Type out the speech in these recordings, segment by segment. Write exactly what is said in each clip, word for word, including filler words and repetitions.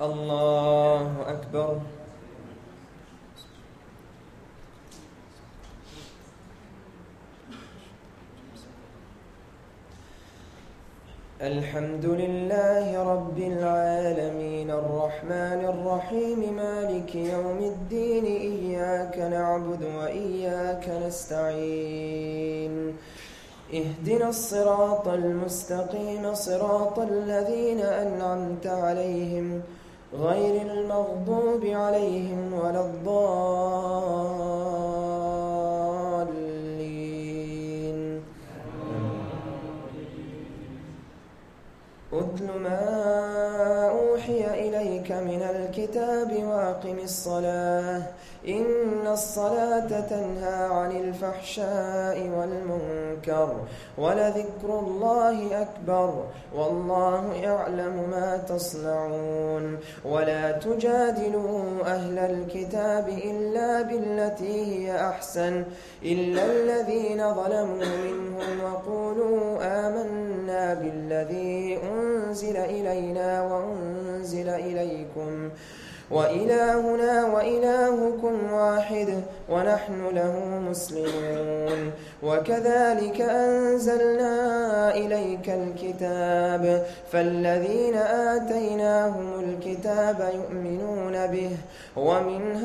الله أكبر. الحمد لله رب العالمين الرحمن الرحيم مالك يوم الدين إياك نعبد وإياك نستعين اهدنا الصراط المستقيم صراط الذين أنعمت عليهم غير المغضوب عليهم ولا الضالين. أتل ما أوحي إليك من الكتاب وأقم الصلاة إن الصلاة تنهى عن الفحشاء والمنكر ولذكر الله أكبر والله يعلم ما تصنعون. ولا تجادلوا أهل الكتاب إلا بالتي هي أحسن إلا الذين ظلموا منهم وقولوا آمنا بالذي أنزل إلينا وأنزل إليكم وإلهنا وإلهكم واحد ونحن له مسلمون. وكذلك أنزلنا إليك الكتاب فالذين آتيناهم الكتاب يؤمنون به ومن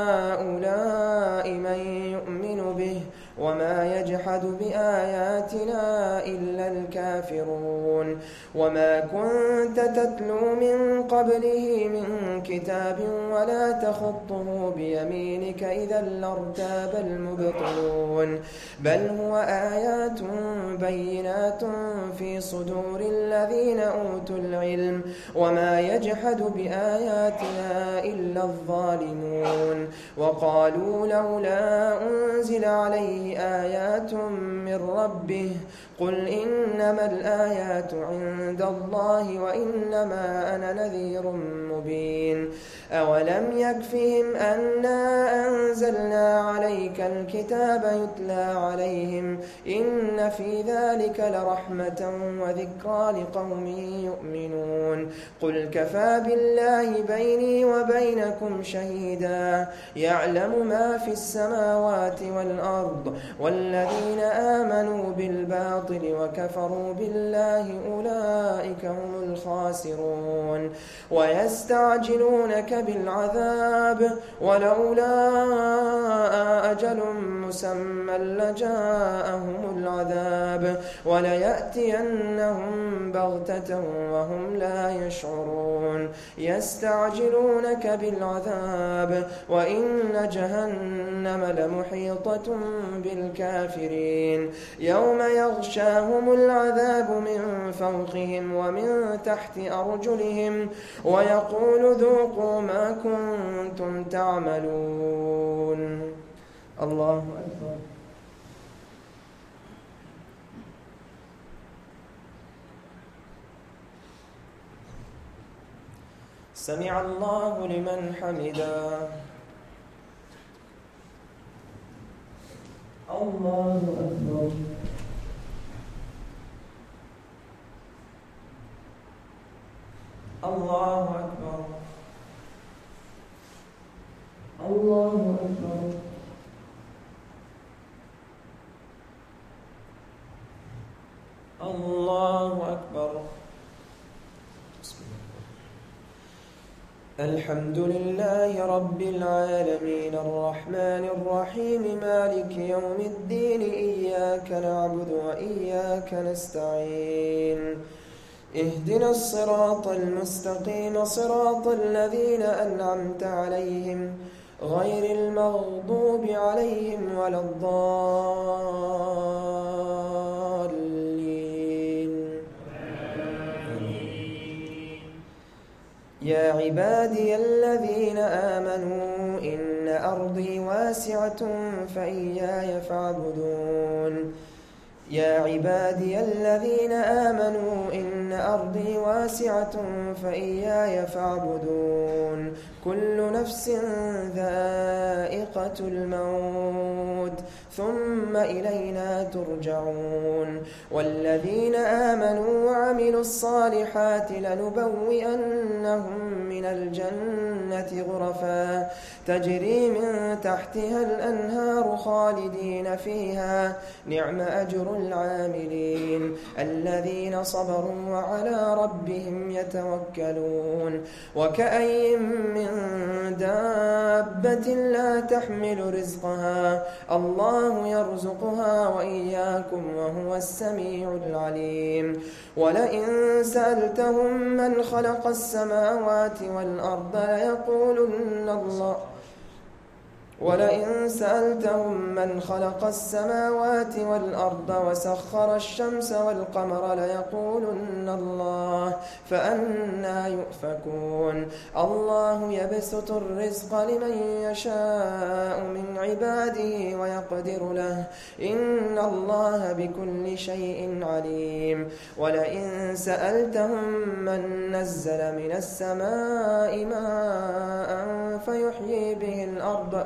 هؤلاء من يؤمن به وما يجحد بآياتنا إلا الكافرون. وما كنت تتلو من قبله من كتاب ولا تخطه بيمينك إذا لارتاب المبطلون بل هو آيات بينات في صدور الذين أوتوا العلم وما يجحد بآياتنا إلا الظالمون. وقالوا لولا أنزل عليه آيات من ربه قل إنما الآيات عند الله وإنما أنا نذير مبين. أولم يكفهم أنا أنزلنا عليك الكتاب يتلى عليهم إن في ذلك لرحمة وذكرى لقوم يؤمنون. قل كفى بالله بيني وبينكم شهيدا يعلم ما في السماوات والأرض والذين آمنوا بالباطل وكفروا بالله أولئك هم الخاسرون. ويستعجلونك بالعذاب ولولا أجل مسمى لجاءهم العذاب وليأتينهم بغتة وهم لا يشعرون. يستعجلونك بالعذاب وإن جهنم لمحيطة بالكافرين يوم يغشاهم العذاب من فوقهم ومن تحت أرجلهم ويقول ذوقوا ما كنتم تعملون. الله أكبر. سمع الله لمن حمده. الله أكبر. الله أكبر. الله أكبر. الله أكبر. الحمد لله رب العالمين الرحمن الرحيم مالك يوم الدين إياك نعبد وإياك نستعين اهدنا الصراط المستقيم صراط الذين أنعمت عليهم غير المغضوب عليهم ولا الضالين. يا عبادي الذين آمنوا إن أرضي واسعة فإياي فاعبدون. يا عبادي الذين آمنوا إن أرضي واسعة فإياي فاعبدون. كل نفس ذائقة الموت ثم إلينا ترجعون والذين آمنوا وعملوا الصالحات لنبوئنهم من الجنة غرفا تجري من تحتها الأنهار خالدين فيها نعم أجر العاملين الذين صبروا وعلى ربهم يتوكلون وكأي من دابة لا تحمل رزقها الله يرزقها وإياكم وهو السميع العليم ولئن سألتهم من خلق السماوات والأرض ليقولن الله ولئن سألتهم من خلق السماوات والأرض وسخر الشمس والقمر ليقولن الله فأنى يؤفكون الله يبسط الرزق لمن يشاء من عباده ويقدر له إن الله بكل شيء عليم ولئن سألتهم من نزل من السماء ماء فيحيي به الأرض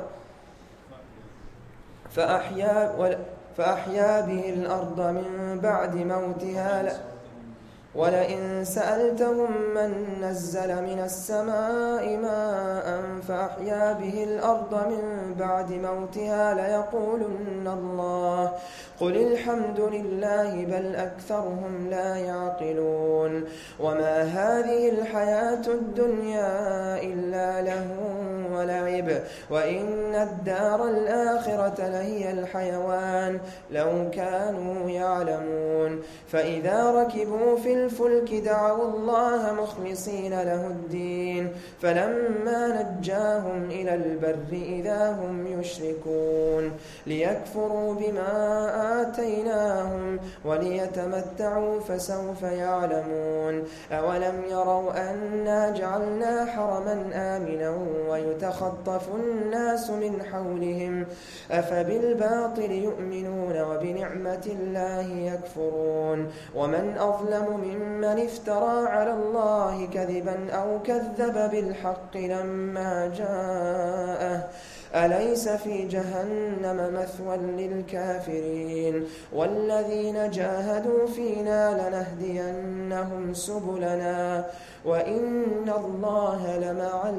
فأحيا, فأحيا به الأرض من بعد موتها ولئن سألتهم من نزل من السماء ماء فأحيا به الأرض من بعد موتها ليقولن الله قل الحمد لله بل أكثرهم لا يعقلون وما هذه الحياة الدنيا إلا لهو ولعب وإن الدار الآخرة لهي الحيوان لو كانوا يعلمون فإذا ركبوا في الفلك دعوا الله مخلصين له الدين فلما نجاهم إلى البر إذا هم يشركون ليكفروا بما آتيناهم وليتمتعوا فسوف يعلمون أولم يروا أنا جعلنا حرما آمنا ويتخطف الناس من حولهم أفبالباطل يؤمنون وبنعمة الله يكفرون ومن أظلم ممن افترى على الله كذبا أو كذب بالحق لما جاءه أليس في جهنم مثوى للكافرين والذين جاهدوا فينا لنهدينهم سبلنا وإن الله لمع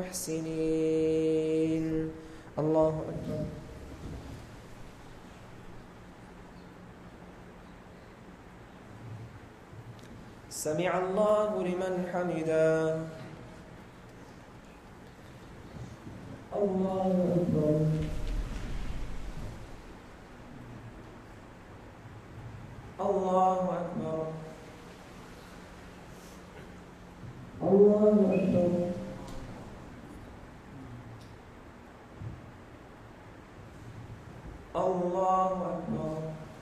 المحسنين الله أكبر سمع الله لمن حمده الله أكبر الله أكبر الله أكبر الله أكبر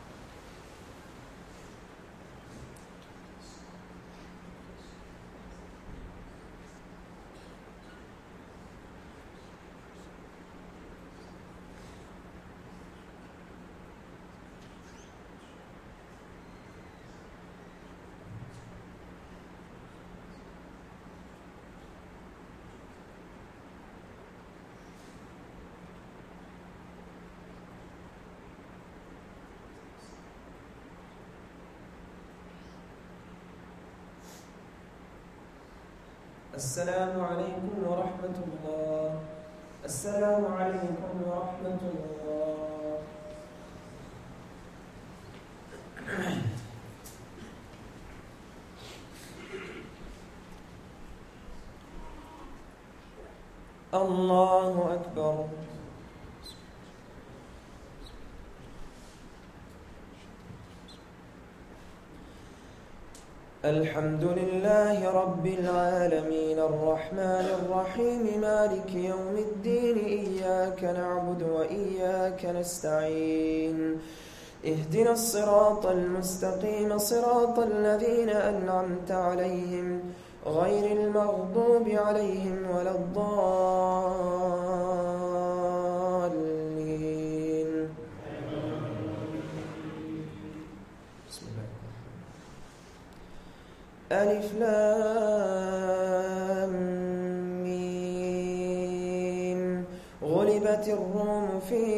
السلام عليكم ورحمة الله السلام عليكم ورحمة الله الله أكبر الحمد لله رب العالمين الرحمن الرحيم مالك يوم الدين إياك نعبد وإياك نستعين اهدنا الصراط المستقيم صراط الذين أنعمت عليهم غير المغضوب عليهم ولا الضالين بسم الله ألف لام ميم غلبت الروم في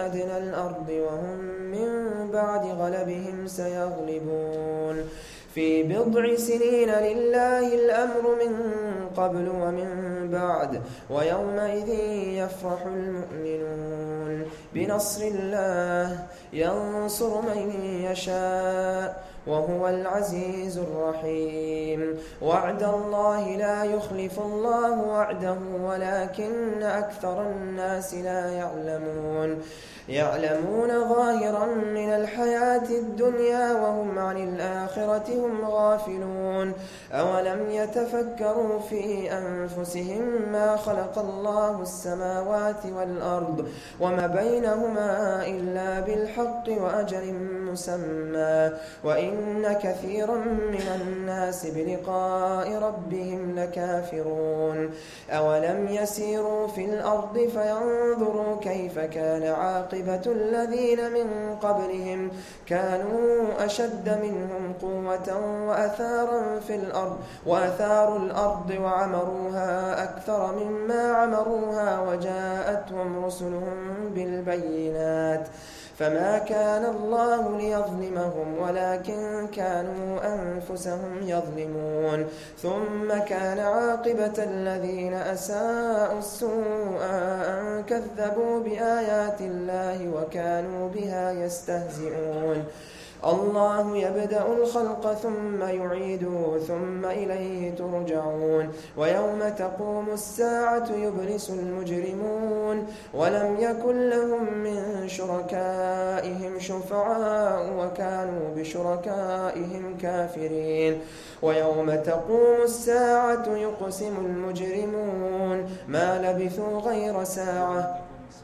أدنى الأرض وهم من بعد غلبهم سيغلبون في بضع سنين لله الأمر من قبل ومن بعد ويومئذ يفرح المؤمنون بنصر الله ينصر من يشاء وهو العزيز الرحيم وعد الله لا يخلف الله وعده ولكن أكثر الناس لا يعلمون يعلمون ظاهرا من الحياة الدنيا وهم عن الآخرة هم غافلون أولم يتفكروا في أنفسهم ما خلق الله السماوات والأرض وما بينهما إلا بالحق وأجل مسمى وإن كثيرا من الناس بلقاء ربهم لكافرون أولم يسيروا في الأرض فينظروا كيف كان عاقبة الذين من قبلهم كانوا أشد منهم قوة وأثارا في الأرض وأثاروا الأرض وعمروها أكثر مما عمروها وجاءتهم رسلهم بالبينات فما كان الله ليظلمهم ولكن كانوا أنفسهم يظلمون ثم كان عاقبة الذين أساءوا السوء أن كذبوا بآيات الله وكانوا بها يستهزئون الله يبدأ الخلق ثم يعيده ثم إليه ترجعون ويوم تقوم الساعة يبلس المجرمون ولم يكن لهم من شركائهم شفعاء وكانوا بشركائهم كافرين ويوم تقوم الساعة يقسم المجرمون ما لبثوا غير ساعة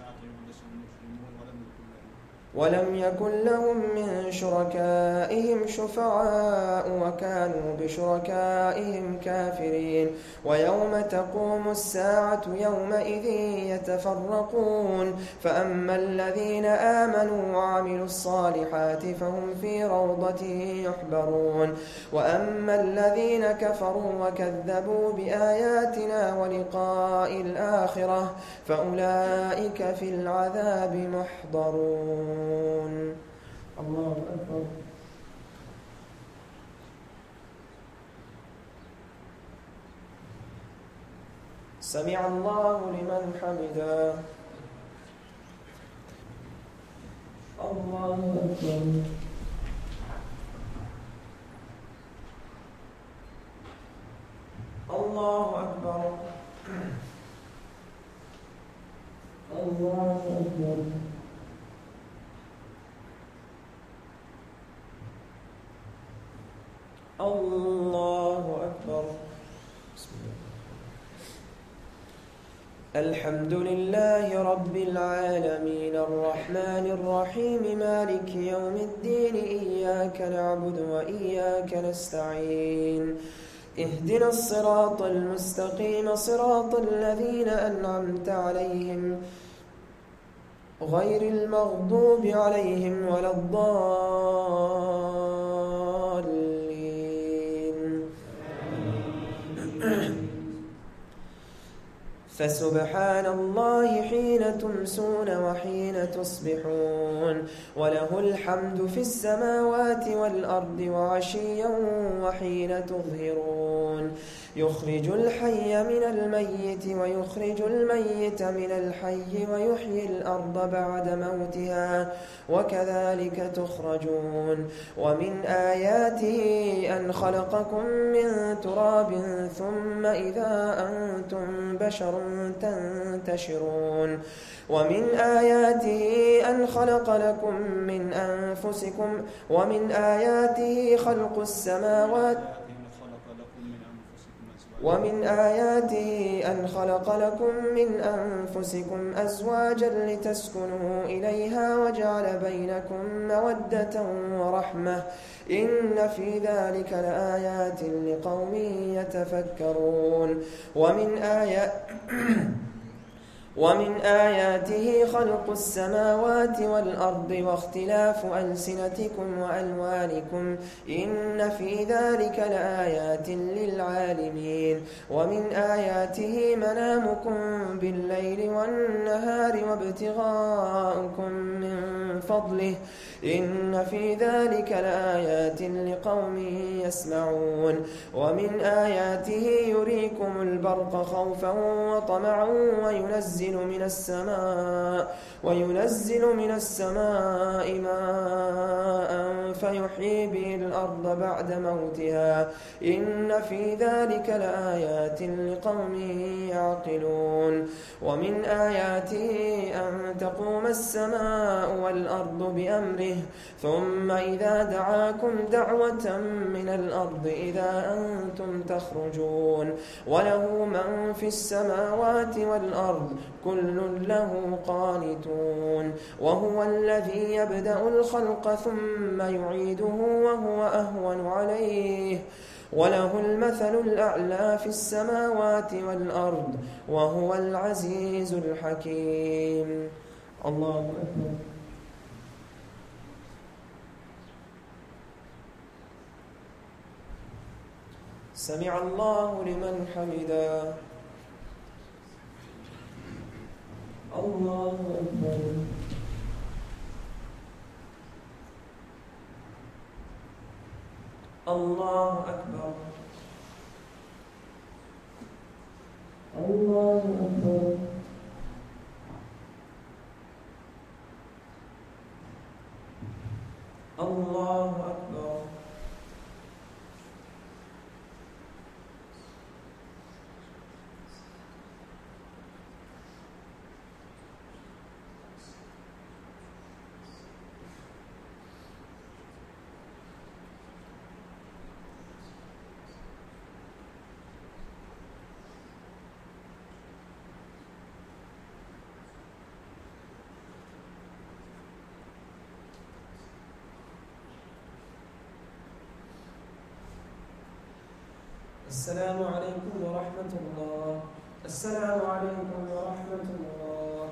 ولم يكن لهم من شركائهم شفعاء وكانوا بشركائهم كافرين ويوم تقوم الساعة يومئذ يتفرقون فأما الذين آمنوا وعملوا الصالحات فهم في روضة يحبرون وأما الذين كفروا وكذبوا بآياتنا ولقاء الآخرة فأولئك في العذاب محضرون. الله أكبر. سمع الله لمن حمده. الله أكبر. الله أكبر. الله أكبر. الله أكبر. بسم الله. الحمد لله رب العالمين الرحمن الرحيم مالك يوم الدين إياك نعبد وإياك نستعين اهدنا الصراط المستقيم صراط الذين أنعمت عليهم غير المغضوب عليهم ولا الضالين. فسبحان الله حين تمسون وحين تصبحون وله الحمد في السماوات والأرض وعشيا وحين تظهرون يخرج الحي من الميت ويخرج الميت من الحي ويحيي الأرض بعد موتها وكذلك تخرجون ومن آياته أن خلقكم من تراب ثم إذا أنتم بشر تنتشرون ومن آياته أن خلق لكم من أنفسكم ومن آياته خلق السماوات ومن آياته أن خلق لكم من أنفسكم أزواجا لتسكنوا إليها وجعل بينكم مودة ورحمة إن في ذلك لآيات لقوم يتفكرون ومن آيات ومن آياته خلق السماوات والأرض واختلاف ألسنتكم وألوانكم إن في ذلك لآيات للعالمين ومن آياته منامكم بالليل والنهار وابتغاؤكم من فضله إن في ذلك لآيات لقوم يسمعون ومن آياته يريكم البرق خوفا وطمعا وينزل من السماء وينزل من السماء ماء فيحيي به الأرض بعد موتها إن في ذلك لآيات لقوم يعقلون ومن آياته أن تقوم السماء والأرض بأمره ثم إذا دعاكم دعوة من الأرض إذا أنتم تخرجون وله من في السماوات والأرض كل له قانتون وهو الذي يبدأ الخلق ثم يعيده وهو أهون عليه وله المثل الأعلى في السماوات والأرض وهو العزيز الحكيم. الله أكبر. سمع الله لمن حمده. الله أكبر. الله أكبر. الله أكبر. الله أكبر. السلام عليكم ورحمة الله. السلام عليكم ورحمة الله.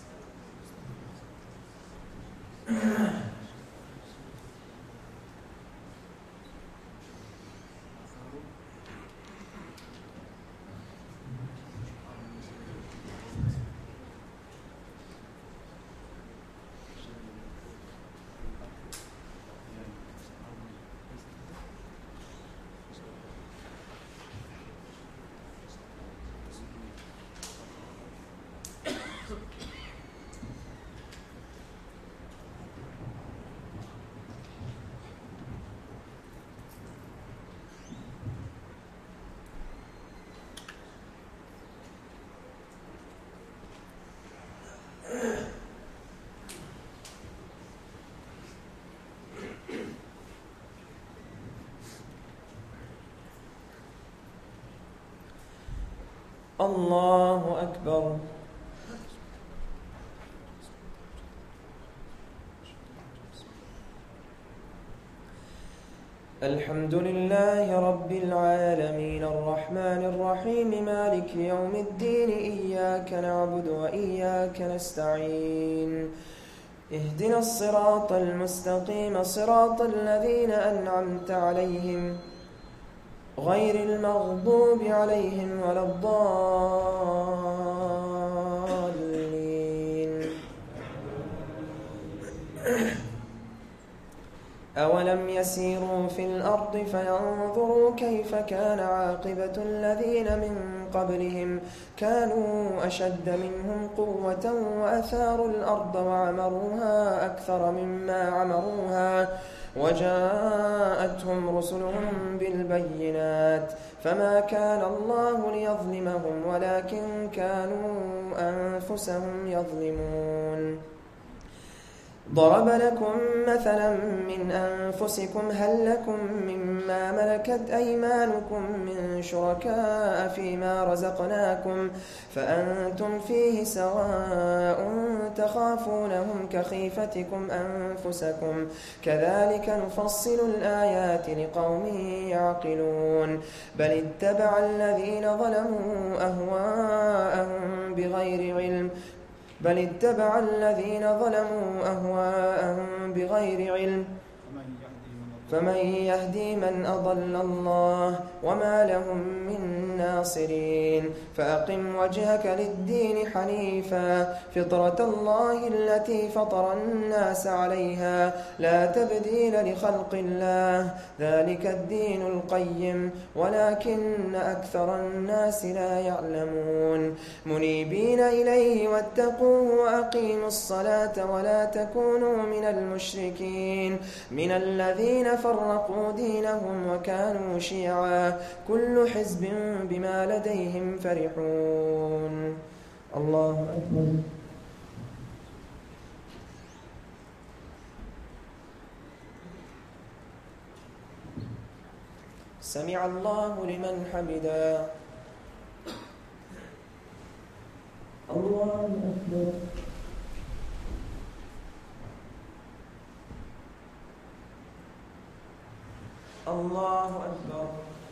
الله أكبر. الحمد لله رب العالمين الرحمن الرحيم مالك يوم الدين إياك نعبد وإياك نستعين اهدنا الصراط المستقيم صراط الذين أنعمت عليهم غير المغضوب عليهم ولا الضالين. أولم يسيروا في الأرض فينظروا كيف كان عاقبة الذين من قبلهم كانوا أشد منهم قوة وأثاروا الأرض وعمروها أكثر مما عمروها وجاءتهم رسلهم بالبينات فما كان الله ليظلمهم ولكن كانوا أنفسهم يظلمون. ضرب لكم مثلا من أنفسكم هل لكم مما ملكت أيمانكم من شركاء فيما رزقناكم فأنتم فيه سواء تخافونهم كخيفتكم أنفسكم كذلك نفصل الآيات لقوم يعقلون. بل اتبع الذين ظلموا أهواءهم بغير علم بل اتبع الذين ظلموا أهواءهم بغير علم فمن يهدي من أضل الله وما لهم من ناصرين فأقم وجهك للدين حنيفا فطرة الله التي فطر الناس عليها لا تبديل لخلق الله ذلك الدين القيم ولكن أكثر الناس لا يعلمون منيبين إليه واتقوه وأقيموا الصلاة ولا تكونوا من المشركين من الذين فرقوا دينهم وكانوا شيعا كل حزب بما لديهم فرحون. الله أكبر. سمع الله لمن حمده. الله أكبر. الله أكبر.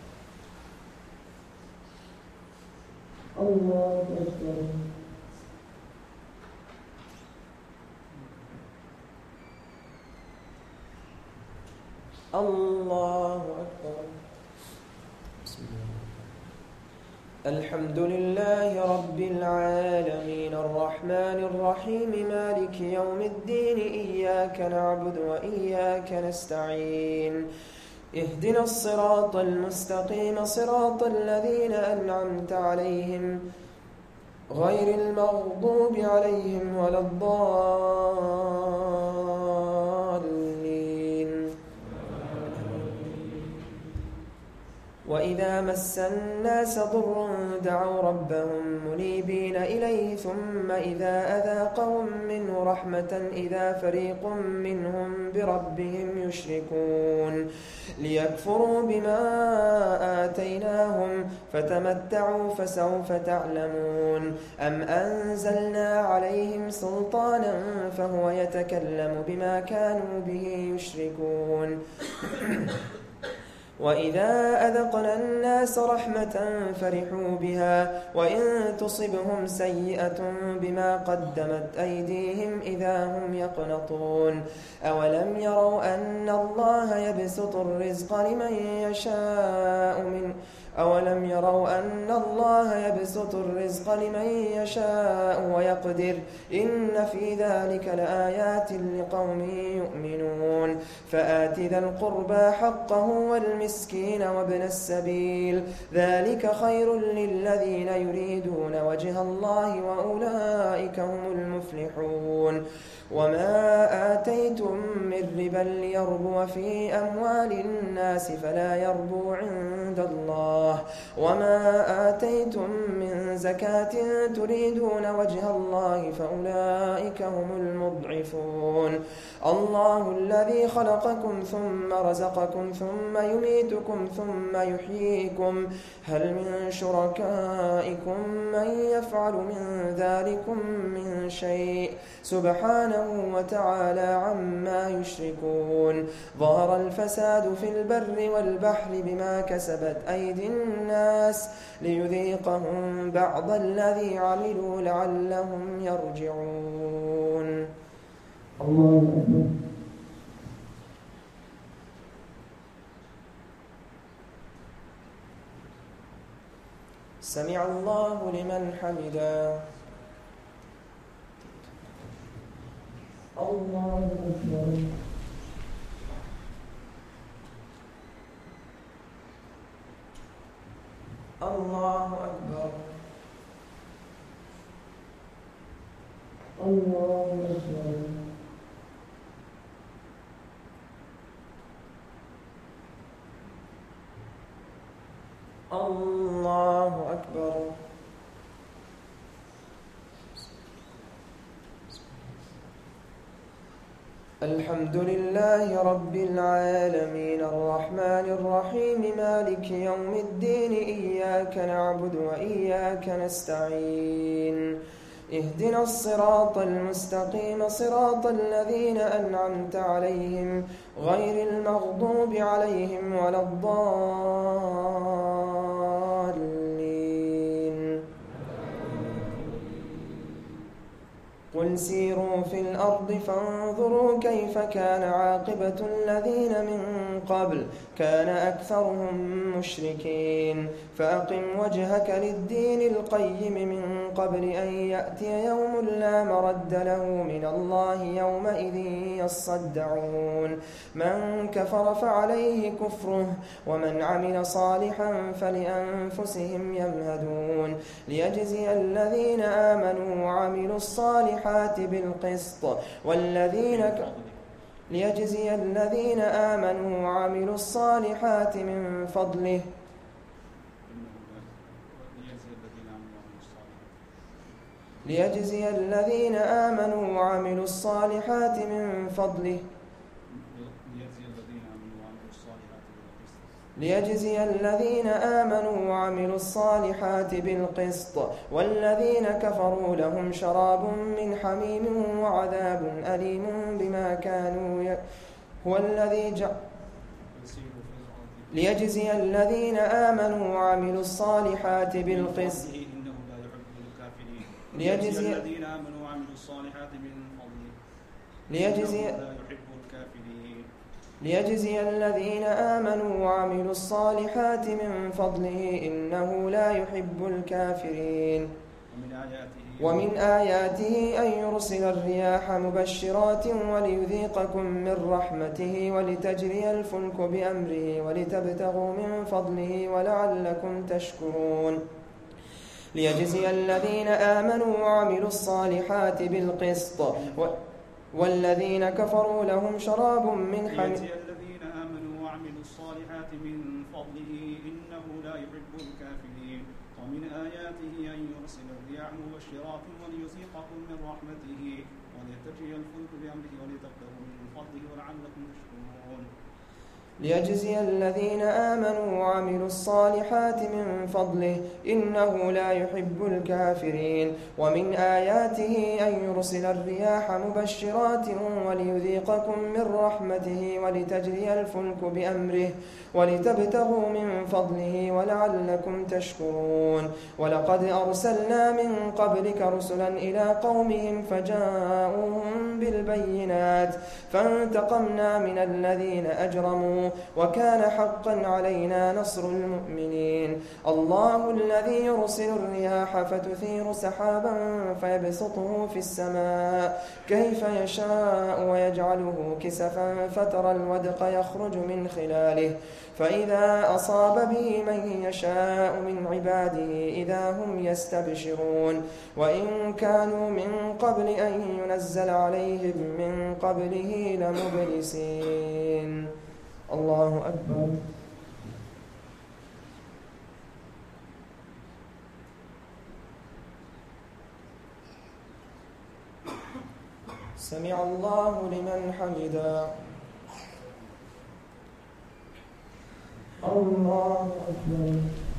الله أكبر. الله أكبر. بسم الله. الحمد لله رب العالمين الرحمن الرحيم مالك يوم الدين إياك نعبد وإياك نستعين اهدنا الصراط المستقيم صراط الذين أنعمت عليهم غير المغضوب عليهم ولا الضالين. وإذا مس الناس ضر دعوا ربهم منيبين إليه ثم إذا أذاقهم منه رحمة إذا فريق منهم بربهم يشركون ليكفروا بما آتيناهم فتمتعوا فسوف تعلمون أم أنزلنا عليهم سلطانا فهو يتكلم بما كانوا به يشركون وإذا أذقنا الناس رحمة فرحوا بها وإن تصبهم سيئة بما قدمت أيديهم إذا هم يقنطون أولم يروا أن الله يبسط الرزق لمن يشاء من أولم يروا أن الله يبسط الرزق لمن يشاء ويقدر إن في ذلك لآيات لقوم يؤمنون فآت ذا القربى حقه والمسكين وابن السبيل ذلك خير للذين يريدون وجه الله وأولئك هم المفلحون وما آتيتم من ربا ليربو في أموال الناس فلا يربو عند الله وما آتيتم من زكاة تريدون وجه الله فأولئك هم المضعفون الله الذي خلقكم ثم رزقكم ثم يميتكم ثم يحييكم هل من شركائكم من يفعل من ذلكم من شيء سبحانه وتعالى عما يشركون ظهر الفساد في البر والبحر بما كسبت أيدي الناس ليذيقهم بعض الذي عملوا لعلهم يرجعون. الله أكبر. سمع الله لمن حمده. الله أكبر. الله أكبر. الله أكبر. الله أكبر. الحمد لله رب العالمين الرحمن الرحيم مالك يوم الدين إياك نعبد وإياك نستعين اهدنا الصراط المستقيم صراط الذين أنعمت عليهم غير المغضوب عليهم ولا الضالين. قل قل سيروا في الأرض فانظروا كيف كان عاقبة الذين من قبل كان أكثرهم مشركين فأقم وجهك للدين القيم من قبل أن يأتي يوم لا مرد له من الله يومئذ يصدعون من كفر فعليه كفره ومن عمل صالحا فلأنفسهم يمهدون ليجزي الذين آمنوا وعملوا الصالحات بالقسط والذين ك... ليجزي الذين آمنوا وعملوا الصالحات من فضله ليجزي الذين آمنوا وعملوا الصالحات من فضله ليجزي الذين آمنوا وعملوا الصالحات بالقسط والذين كفروا لهم شراب من حميم وعذاب أليم بما كانوا ي... هو الذي جعل ليجزي الذين آمنوا وعملوا الصالحات بالقسط ليجزي الذين آمنوا وعملوا الصالحات من فضله ليجزي ليجزي الذين آمنوا وعملوا الصالحات من فضله إنه لا يحب الكافرين ومن آياته أن يرسل الرياح مبشرات وليذيقكم من رحمته ولتجري الفلك بأمره ولتبتغوا من فضله ولعلكم تشكرون ليجزي الذين آمنوا وعملوا الصالحات بالقسط و... والذين كفروا لهم شراب من حميم ليجزي الذين آمنوا وعملوا الصالحات من فضله إنه لا يحب الكافرين ومن آياته أن يرسل الرياح مبشرات وليذيقكم من رحمته ولتجري الفلك بأمره ولتبتغوا من فضله ولعلكم تشكرون ليجزي الذين آمنوا وعملوا الصالحات من فضله إنه لا يحب الكافرين ومن آياته أن يرسل الرياح مبشرات وليذيقكم من رحمته ولتجري الفلك بأمره ولتبتغوا من فضله ولعلكم تشكرون ولقد أرسلنا من قبلك رسلا إلى قومهم فجاءوهم بالبينات فانتقمنا من الذين أجرموا وكان حقا علينا نصر المؤمنين الله الذي يرسل الرياح فتثير سحابا فيبسطه في السماء كيف يشاء ويجعله كسفا فترى الودق يخرج من خلاله فإذا أصاب به من يشاء من عباده إذا هم يستبشرون وإن كانوا من قبل أن ينزل عليهم من قبله لمبلسين الله أكبر سمع الله لمن حمدا الله أكبر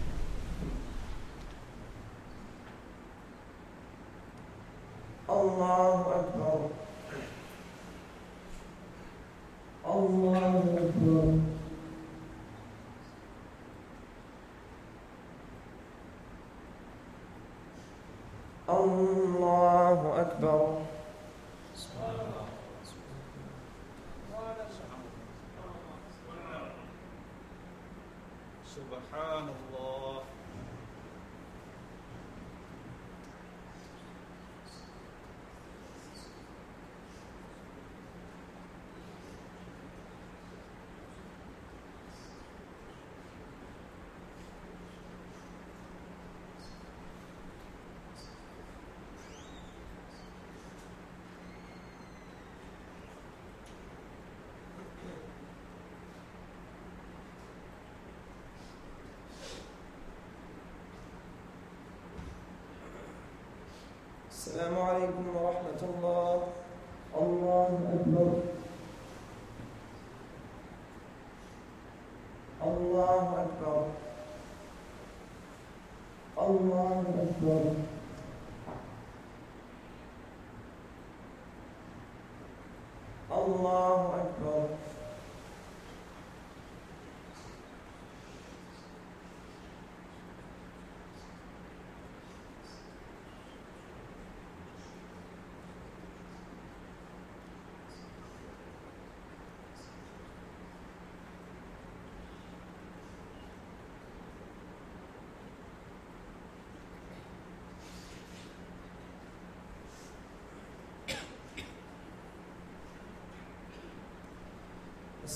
الله أكبر الله أكبر الله أكبر سبحان الله السلام عليكم ورحمة الله الله أكبر الله أكبر الله أكبر الله أكبر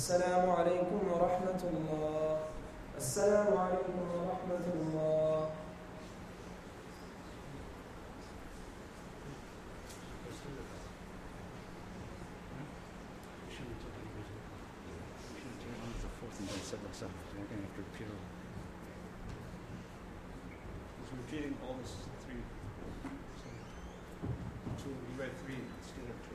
السلام عليكم ورحمة الله. السلام عليكم ورحمة الله. He's repeating all this three. So we read three instead of two.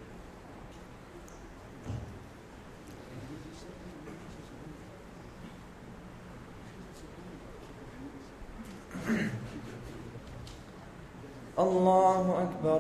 الله أكبر.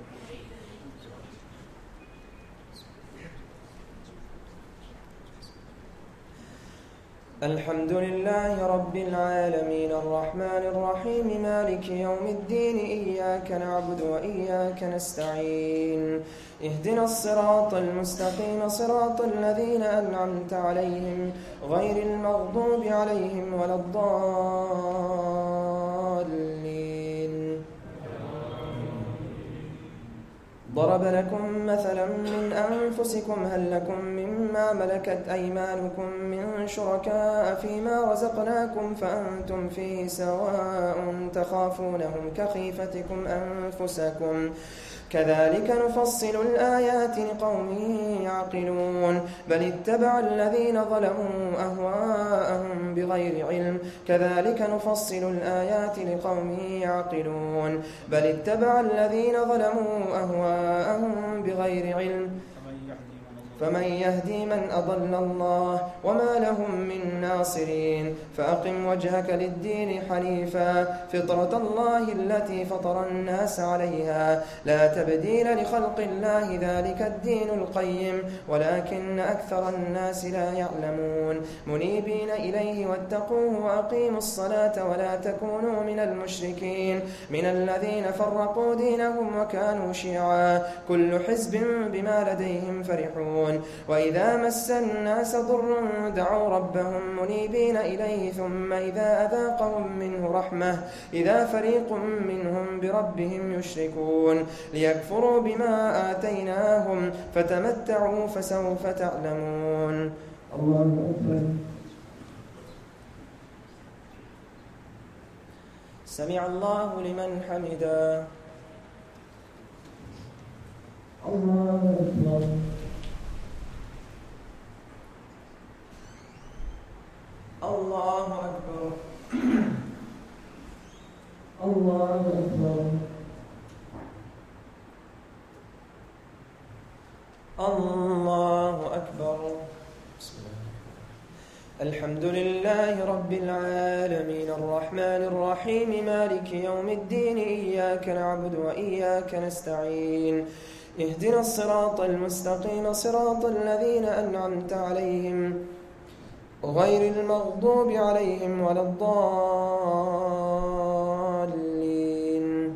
الحمد لله رب العالمين الرحمن الرحيم مالك يوم الدين إياك نعبد وإياك نستعين اهدنا الصراط المستقيم صراط الذين أنعمت عليهم غير المغضوب عليهم ولا الضالين. ضرب لكم مثلا من أنفسكم هل لكم مما ملكت أيمانكم من شركاء فيما رزقناكم فأنتم فيه سواء تخافونهم كخيفتكم أنفسكم كذلك نفصل الآيات لقوم يعقلون بل اتبع الذين ظلموا أهواءهم بغير علم كذلك نفصل الآيات لقوم يعقلون بل اتبع الذين ظلموا أهواءهم بغير علم فمن يهدي من أضل الله وما لهم من ناصرين. فأقم وجهك للدين حنيفا فطرة الله التي فطر الناس عليها لا تبديل لخلق الله ذلك الدين القيم ولكن أكثر الناس لا يعلمون منيبين إليه واتقوه وأقيموا الصلاة ولا تكونوا من المشركين من الذين فرقوا دينهم وكانوا شيعا كل حزب بما لديهم فرحون. وإذا مس الناس ضر دعوا ربهم منيبين إليه ثم إذا أذاقهم منه رحمة إذا فريق منهم بربهم يشركون ليكفروا بما آتيناهم فتمتعوا فسوف تعلمون. الله أكبر. سمع الله لمن حمده. الله أكبر. الله أكبر. الله أكبر. الله أكبر. بسم الله. الحمد لله رب العالمين الرحمن الرحيم مالك يوم الدين إياك نعبد وإياك نستعين اهدنا الصراط المستقيم صراط الذين أنعمت عليهم غير المغضوب عليهم ولا الضالين.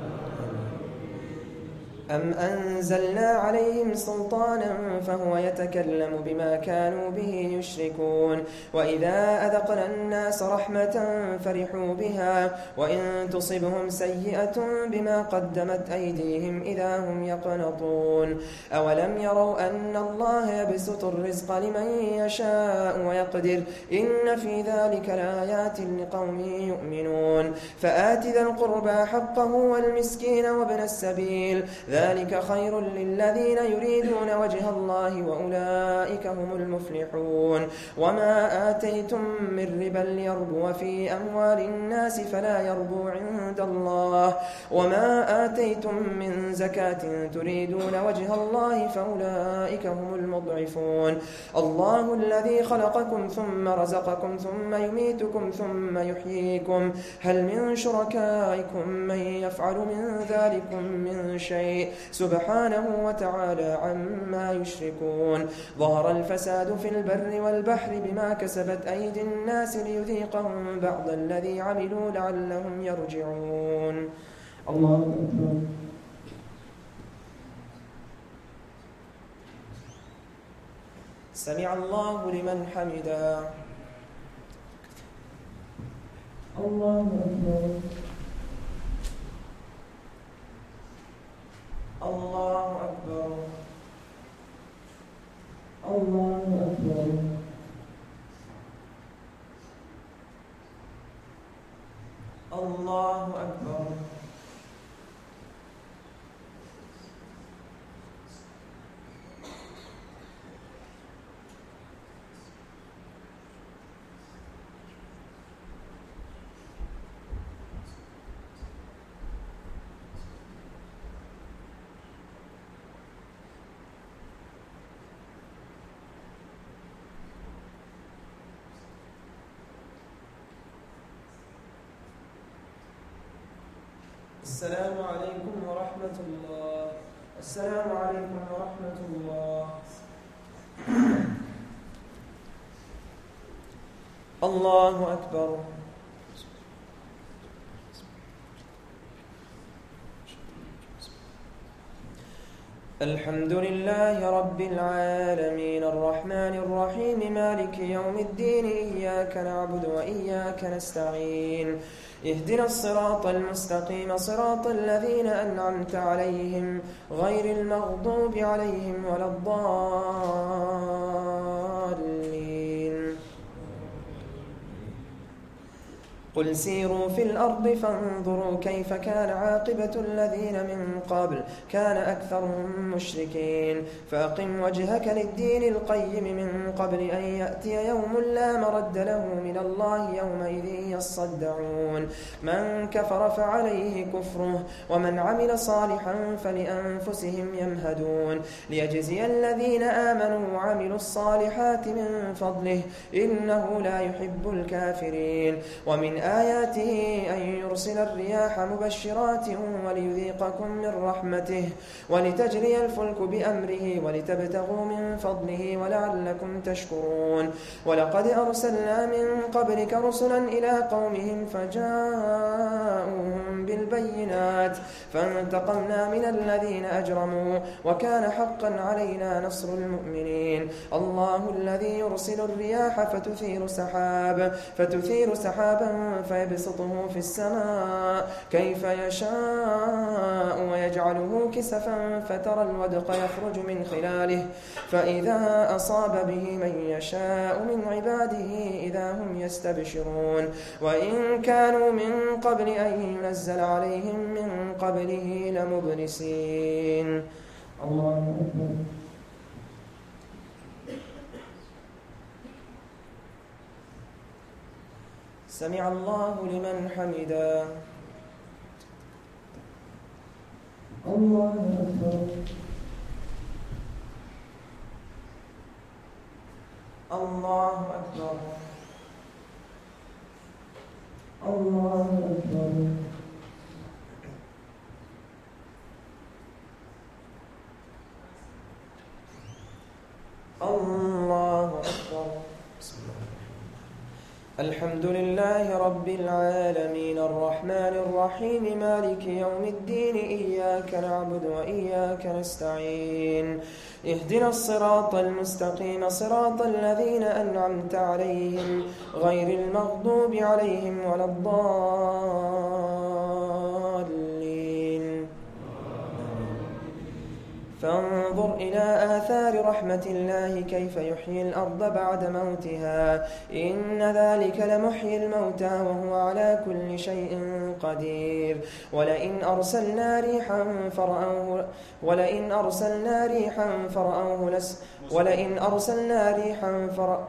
أم أنزلنا عليهم سلطانا فهو يتكلم بما كانوا به يشركون وإذا أذقنا الناس رحمة فرحوا بها وإن تصبهم سيئة بما قدمت أيديهم إذا هم يقنطون أولم يروا أن الله يبسط الرزق لمن يشاء ويقدر إن في ذلك لآيات لقوم يؤمنون. فآت ذا القربى حقه والمسكين وابن السبيل ذلك خير للذين يريدون وجه الله وأولئك هم المفلحون. وما آتيتم من ربا ليربو في أموال الناس فلا يربو عند الله وما آتيتم من زكاة تريدون وجه الله فأولئك هم المضعفون. الله الذي خلقكم ثم رزقكم ثم يميتكم ثم يحييكم هل من شركائكم من يفعل من ذلكم من شيء سبحانه وتعالى عما يشركون. ظهر الفساد في البر والبحر بما كسبت أيدي الناس ليذيقهم بعض الذي عملوا لعلهم يرجعون. الله أكبر. سمع الله لمن حمده. الله أكبر. الله أكبر. الله أكبر. الله أكبر. السلام عليكم ورحمة الله. السلام عليكم ورحمة الله. الله أكبر. الحمد لله رب العالمين الرحمن الرحيم مالك يوم الدين إياك نعبد وإياك نستعين اهدنا الصراط المستقيم صراط الذين أنعمت عليهم غير المغضوب عليهم ولا الضالين. قل سيروا في الأرض فانظروا كيف كان عاقبة الذين من قبل كان أكثرهم مشركين فأقم وجهك للدين القيم من قبل أن يأتي يوم لا مرد له من الله يومئذ يصدعون من كفر فعليه كفره ومن عمل صالحا فلأنفسهم يمهدون ليجزي الذين آمنوا وعملوا الصالحات من فضله إنه لا يحب الكافرين. ومن آياته أن يرسل الرياح مبشرات وليذيقكم من رحمته ولتجري الفلك بأمره ولتبتغوا من فضله ولعلكم تشكرون. ولقد أرسلنا من قبلك رسلا إلى قومهم فجاءوهم بالبينات فانتقمنا من الذين أجرموا وكان حقا علينا نصر المؤمنين. الله الذي يرسل الرياح فتثير سحاب فتثير سحابا فيبسطه في السماء كيف يشاء ويجعله كسفا فترى الودق يخرج من خلاله فإذا أصاب به من يشاء من عباده إذا هم يستبشرون. وإن كانوا من قبل أن ينزل عليهم من قبله لمبلسين. الله أكبر. سمع الله لمن حمده. الله أكبر. الله أكبر. الله أكبر. الله أكبر. بسم الله. الحمد لله رب العالمين الرحمن الرحيم مالك يوم الدين إياك نعبد وإياك نستعين اهدنا الصراط المستقيم صراط الذين أنعمت عليهم غير المغضوب عليهم ولا الضالين. فانظر إلى آثار رحمة الله كيف يحيي الأرض بعد موتها إن ذلك لمحيي الموتى وهو على كل شيء قدير. ولئن أرسلنا ريحا فرأوه ولئن أرسلنا ريحا فرأوه لس ولئن أرسلنا ريحا فرأوه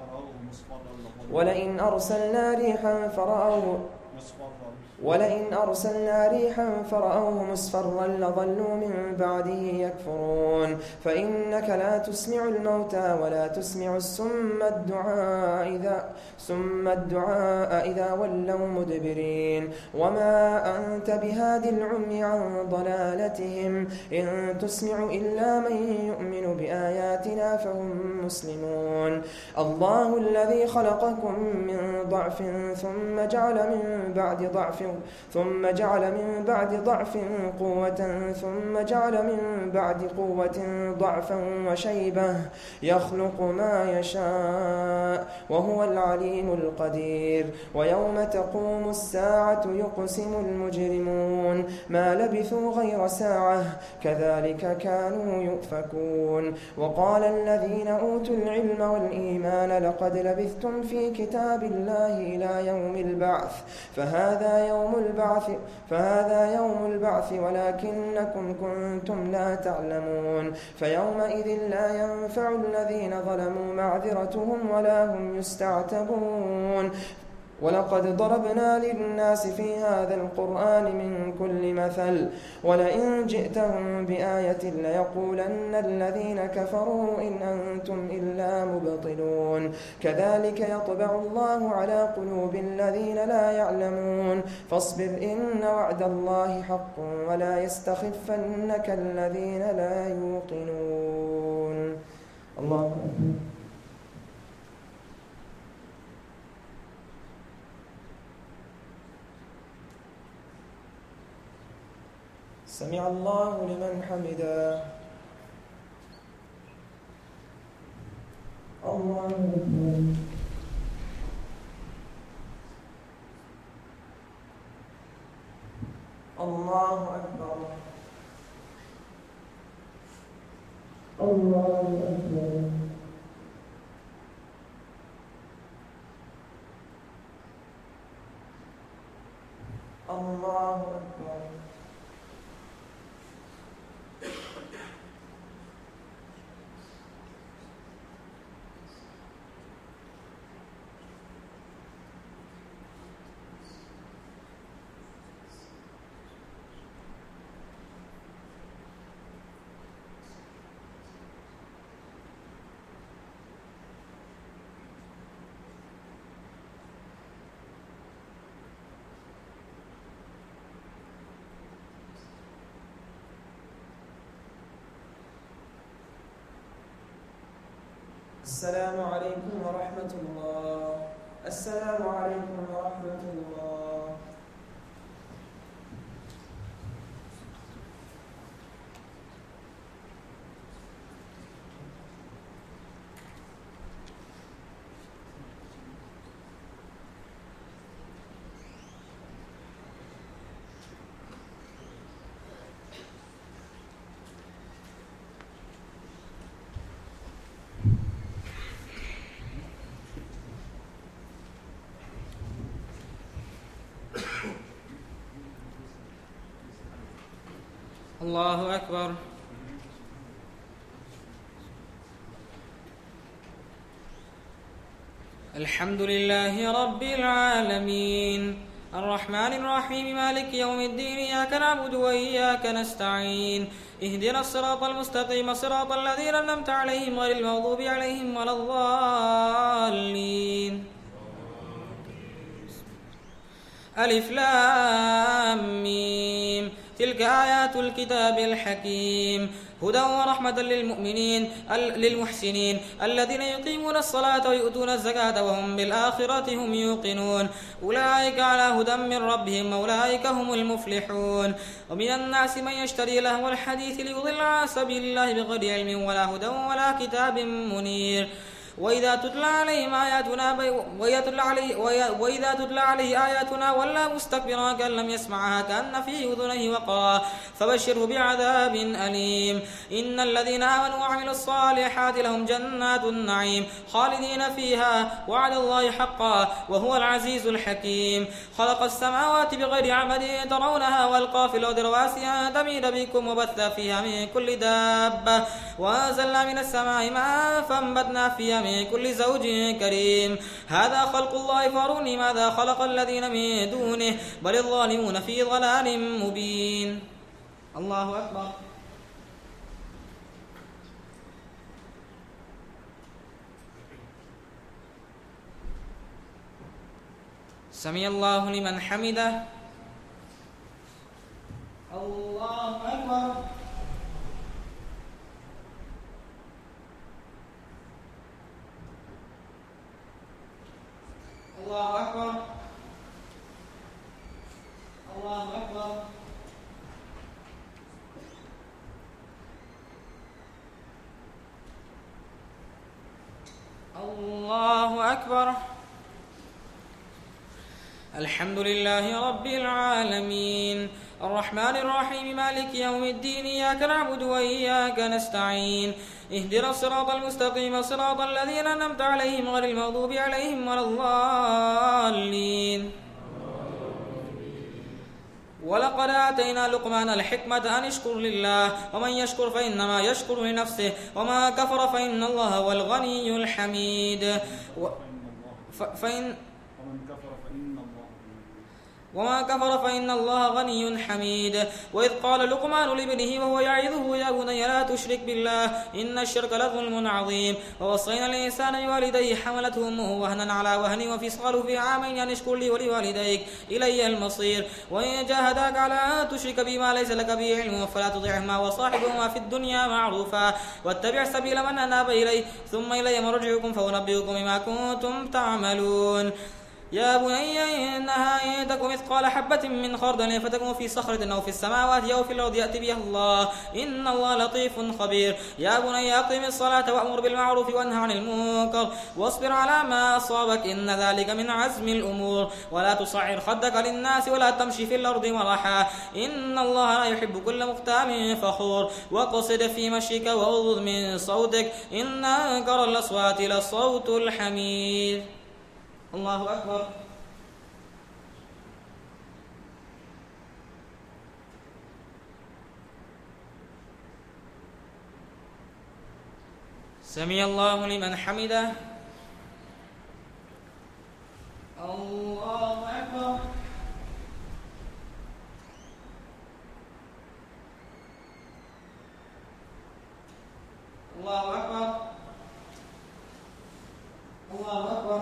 ولئن أرسلنا ريحا فرأوه ولئن أرسلنا ريحا فرأوه مصفرا لظلوا من بعده يكفرون. فإنك لا تسمع الموتى ولا تسمع السم الدعاء إذا ثم الدعاء إذا ولوا مدبرين. وما أنت بهاد العمي عن ضلالتهم إن تسمع إلا من يؤمن بآياتنا فهم مسلمون. الله الذي خلقكم من ضعف ثم جعل من بعد ضعف ثم جعل من بعد ضعف قوة ثم جعل من بعد قوة ضعفا وشيبة يخلق ما يشاء وهو العليم القدير. ويوم تقوم الساعة يقسم المجرمون ما لبثوا غير ساعة كذلك كانوا يؤفكون. وقال الذين أوتوا العلم والإيمان لقد لبثتم في كتاب الله إلى يوم البعث فهذا يوم البعث فهذا يوم البعث ولكنكم كنتم لا تعلمون فيومئذ لا ينفع الذين ظلموا معذرتهم ولا هم يستعتبون ولقد ضربنا للناس في هذا القرآن من كل مثل ولئن جئتهم بآية ليقولن الذين كفروا إن أنتم إلا مبطلون كذلك يطبع الله على قلوب الذين لا يعلمون فاصبر إن وعد الله حق ولا يستخفنك الذين لا يوقنون. الله أكبر. سمع الله لمن حمده. الله أكبر. الله أكبر. الله أكبر. الله أكبر. السلام عليكم ورحمة الله. السلام عليكم ورحمة الله. الله أكبر. الحمد لله رب العالمين الرحمن الرحيم مالك يوم الدين إياك نعبد وإياك نستعين اهدنا الصراط المستقيم صراط الذين أنعمت عليهم غير المغضوب عليهم ولا الضالين. ألف لام ميم تلك آيات الكتاب الحكيم هدى ورحمة للمؤمنين للمحسنين الذين يقيمون الصلاة ويؤتون الزكاة وهم بالآخرة هم يوقنون أولئك على هدى من ربهم وأولئك هم المفلحون. ومن الناس من يشتري لهو الحديث ليضل عن سبيل الله بغير علم ولا هدى ولا كتاب منير. وإذا تتلى عليهم آياتنا وإذا تتلى عليه آياتنا ولا مستكبرا كأن لم يسمعها كأن في أذنيه وقرا فبشره بعذاب أليم. إن الذين آمنوا وعملوا الصالحات لهم جنات النعيم خالدين فيها وعد الله حقا وهو العزيز الحكيم. خلق السماوات بغير عمد ترونها والقى في الأرض رواسي أن تميد بكم وبث فيها من كل دابة وأنزلنا من السماء ماء فأنبتنا فيها من كل زوج كريم. هذا خلق الله فاروني ماذا خلق الذين من دونه بل الظالمون في ضلال مبين. الله أكبر. سمع الله لمن حمده. الله أكبر. الله أكبر. الله أكبر. الله أكبر. الحمد لله رب العالمين الرحمن الرحيم مالك يوم الدين إياك نعبد وإياك نستعين اهدنا الصراط المستقيم صراط الذين أنعمت عليهم غير المغضوب عليهم ولا الضالين. ولقد آتينا لقمان الحكمة أن اشكر لله ومن يشكر فإنما يشكر لنفسه وما كفر فإن الله هو الغني الحميد و... ف... فإن ومن كفر فإن الله وما كفر فإن الله غني حميد. وإذ قال لقمان لابنه وهو يعظه يا بني لا تشرك بالله إن الشرك لظلم عظيم. ووصينا الإنسان بوالديه حملته أمه وهنا على وهن وفصاله في عامين أن اشكر لي ولوالديك إلي المصير. وإن جاهداك على أن تشرك بما ليس لك به علم فلا تطعهما وصاحبهما في الدنيا معروفا واتبع سبيل من أناب إلي ثم إلي مرجعكم فأنبئكم بما كنتم تعملون. يا بني إنها إن تك مثقال حبة من خردل فتكن في صخرة أو في السماوات أو في الأرض يأتي بها الله إن الله لطيف خبير. يا بني أقم الصلاة وأمر بالمعروف وانهى عن المنكر واصبر على ما أصابك إن ذلك من عزم الأمور. ولا تصعر خدك للناس ولا تمشي في الأرض مرحا إن الله لا يحب كل مختال فخور. واقصد في مشيك واغضض من صوتك إن أنكر الأصوات لصوت الحمير. الله أكبر. سمع الله لمن حمده. الله أكبر. الله أكبر. الله أكبر.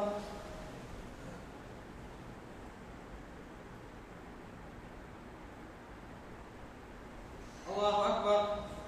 الله أكبر.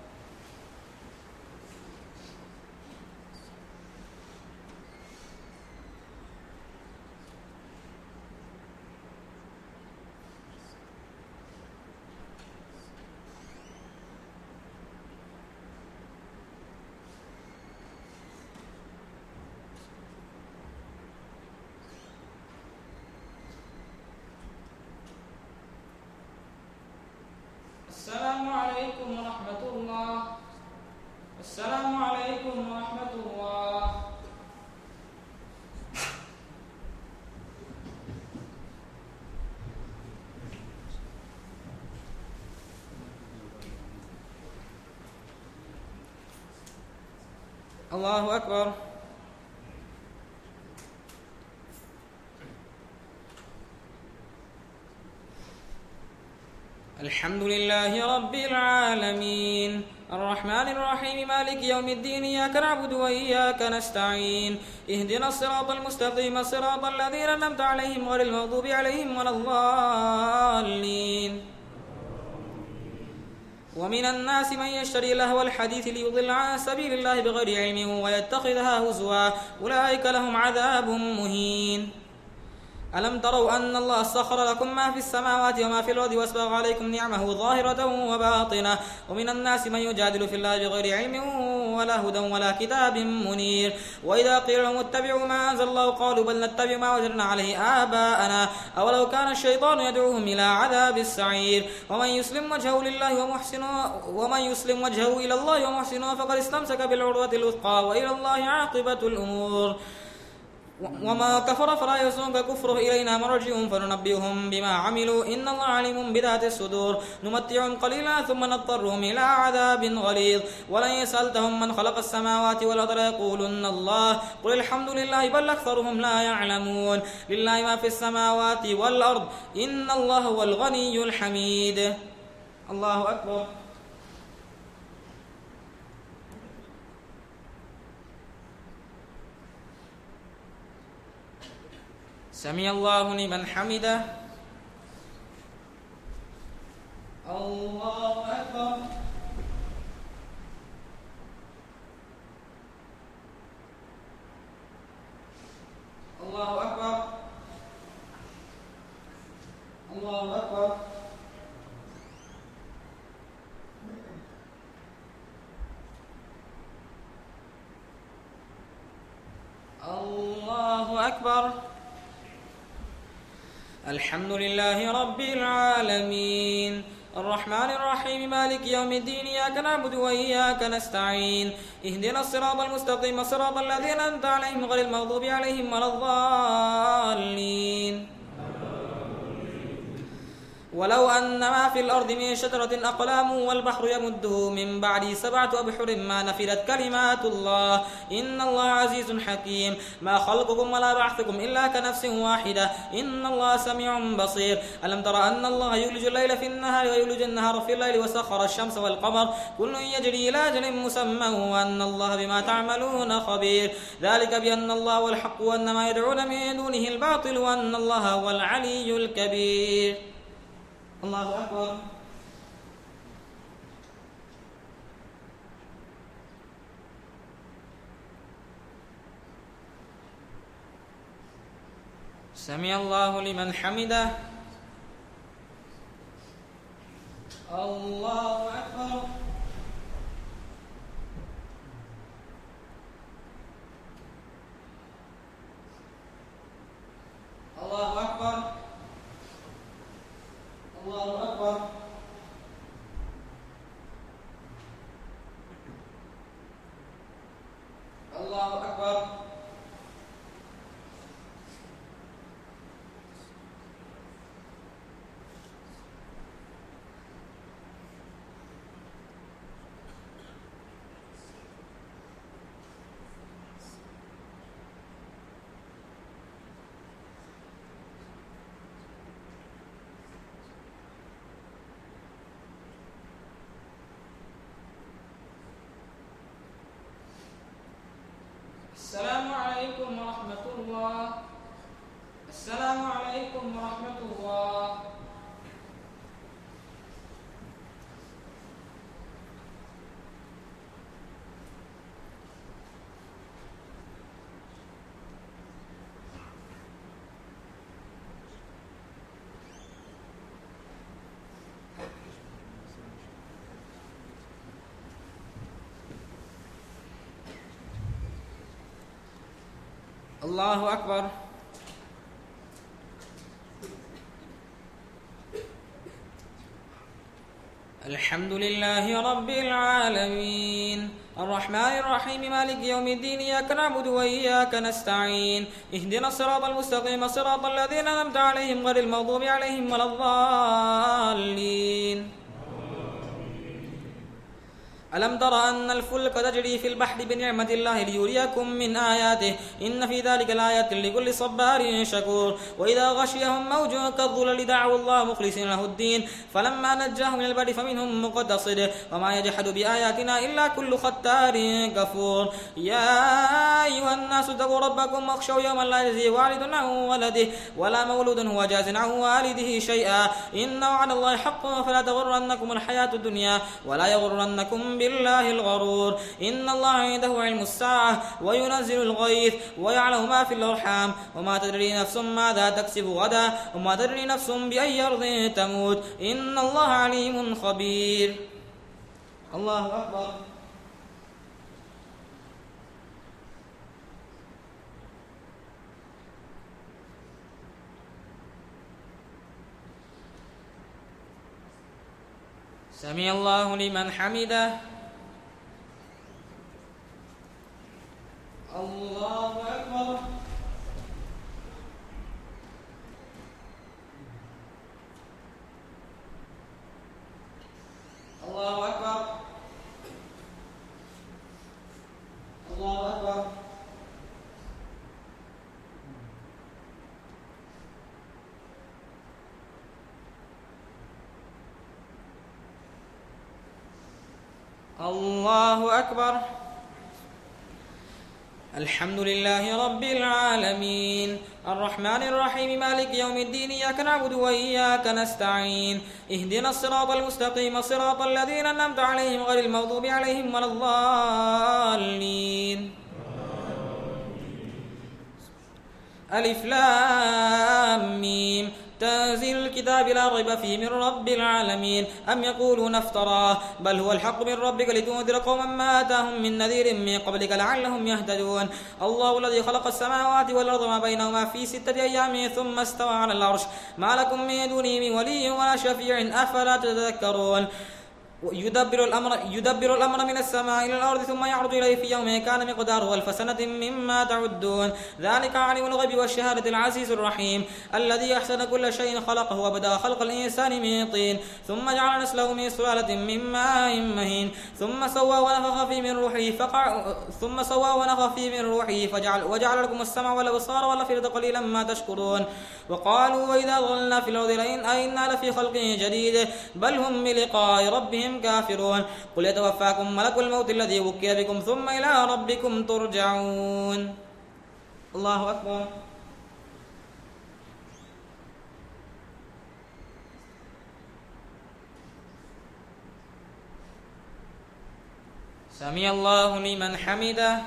السلام عليكم ورحمة الله. السلام عليكم ورحمة الله. الله أكبر. الحمد لله رب العالمين الرحمن الرحيم مالك يوم الدين إياك نعبد وإياك نستعين اهدنا الصراط المستقيم صراط الذين أنعمت عليهم غير المغضوب عليهم ولا الضالين. ومن الناس من يشتري لهو الحديث ليضل عن سبيل الله بغير علم ويتخذها هزوا أولئك لهم عذاب مهين. ألم تروا أن الله سخر لكم ما في السماوات وما في الأرض وأسبغ عليكم نعمه ظاهرة وباطنة ومن الناس من يجادل في الله بغير علم ولا هدى ولا كتاب منير. وإذا قيل لهم اتبعوا ما أنزل الله قالوا بل نتبع ما وجدنا عليه آباءنا أولو كان الشيطان يدعوهم إلى عذاب السعير. ومن يسلم وجهه لله ومحسن ومن يسلم وجهه إلى الله ومحسن فقد استمسك بالعروة الوثقى وإلى الله عاقبة الأمور. وما كفر فلا يحزنك كفره إلينا مرجعهم فننبئهم بما عملوا إن الله عليم بذات الصدور. نمتعهم قليلا ثم نضطرهم إلى عذاب غليظ. ولئن سألتهم من خلق السماوات والأرض ليقولن الله قل الحمد لله بل أكثرهم لا يعلمون. لله ما في السماوات والأرض إن الله هو الغني الحميد. الله أكبر. سمع الله لمن حمده. الله أكبر. الله أكبر. الله أكبر. الله أكبر. الحمد لله رب العالمين الرحمن الرحيم مالك يوم الدين إياك نعبد وإياك نستعين اهدنا الصراط المستقيم صراط الذين أنعمت عليهم غير المغضوب عليهم ولا الضالين. ولو أن ما في الأرض من شجرة أقلام والبحر يمده من بعد سبعة أبحر ما نفدت كلمات الله إن الله عزيز حكيم ما خلقكم ولا بعثكم إلا كنفس واحدة إن الله سميع بصير ألم تر أن الله يولج الليل في النهار ويولج النهار في الليل وسخر الشمس والقمر كل يجري إلى أجل مسمى وأن الله بما تعملون خبير ذلك بأن الله هو الحق وأن ما يدعون من دونه الباطل وأن الله هو العلي الكبير. الله أكبر. سمع الله لمن حمده. الله أكبر. الله أكبر. الله أكبر. الله أكبر. السلام عليكم ورحمة الله. السلام عليكم ورحمة الله. الله أكبر. الحمد لله رب العالمين الرحمن الرحيم مالك يوم الدين إياك نعبد وإياك نستعين اهدنا الصراط المستقيم صراط الذين أنعمت عليهم غير المغضوب عليهم ولا الضالين. ألم تر أن الفلك تجري في البحر بنعمة الله ليريكم من آياته إن في ذلك الآيات لكل صبار شكور وإذا غشيهم موج كالظلل دعوا الله مخلصين له الدين فلما نجاهم إلى البر فمنهم مقتصد وما يجحد بآياتنا إلا كل ختار كفور. يا أيها الناس اتقوا ربكم واخشوا يوما لا يجزي والد عن ولده ولا مولود هو جاز عن والده شيئا إن وعد الله حق فلا تغرنكم الحياة الدنيا ولا يغرنكم بالله الغرور. إن الله عنده علم الساعة وينزل الغيث ويعلم ما في الأرحام وما تدري نفس ماذا تكسب غدا وما تدري نفس بأي أرض تموت إن الله عليم خبير. الله أكبر. سمع الله لمن حمده. الله أكبر. الله أكبر. الله أكبر. الله أكبر. الحمد لله رب العالمين الرحمن الرحيم مالك يوم الدين إياك نعبد وإياك نستعين اهدنا الصراط المستقيم صراط الذين أنعمت عليهم غير المغضوب عليهم ولا الضالين. ألف لام ميم تنزيل الكتاب لا ريب فيه من رب العالمين أم يقولون افتراه بل هو الحق من ربك لتنذر قوما ما آتاهم من نذير من قبلك لعلهم يهتدون. الله الذي خلق السماوات والأرض ما بينهما في ستة أيام ثم استوى على العرش ما لكم من دونه من ولي ولا شفيع أفلا تتذكرون. يدبر الأمر, يدبر الأمر من السماء إلى الأرض ثم يعرض إليه في يوم كان مقداره ألف سنة مما تعدون ذلك عالم الغيب والشهادة العزيز الرحيم الذي أحسن كل شيء خلقه وبدأ خلق الإنسان من طين ثم جعل نسله من سلالة من ماء مهين ثم سوى ونفخ فيه من روحه فقع ثم سوى ونفخ فيه من روحه فجعل وجعل لكم السمع والأبصار والأفئدة قليلا ما تشكرون وقالوا وإذا ضللنا في الأرض أئنا لفي خلق جديد بل هم بلقاء ربهم كافرون قل يتوفاكم ملك الموت الذي وكل بكم ثم إلى ربكم ترجعون. الله أكبر. سمع الله لمن حمده.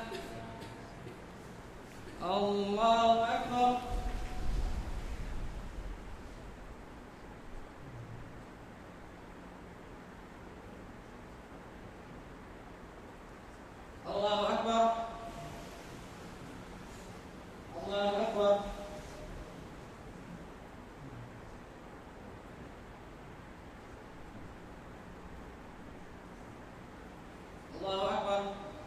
الله أكبر. الله أكبر. الله أكبر. الله أكبر.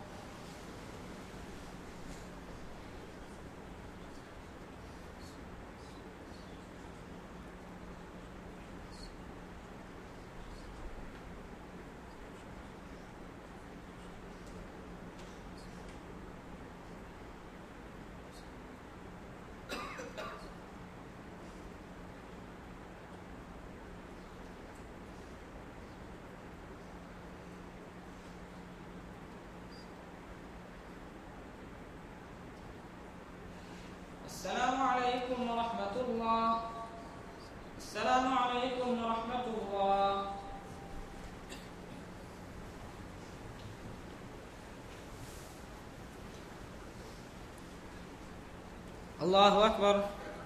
السلام عليكم ورحمة الله. السلام عليكم ورحمة الله. الله أكبر.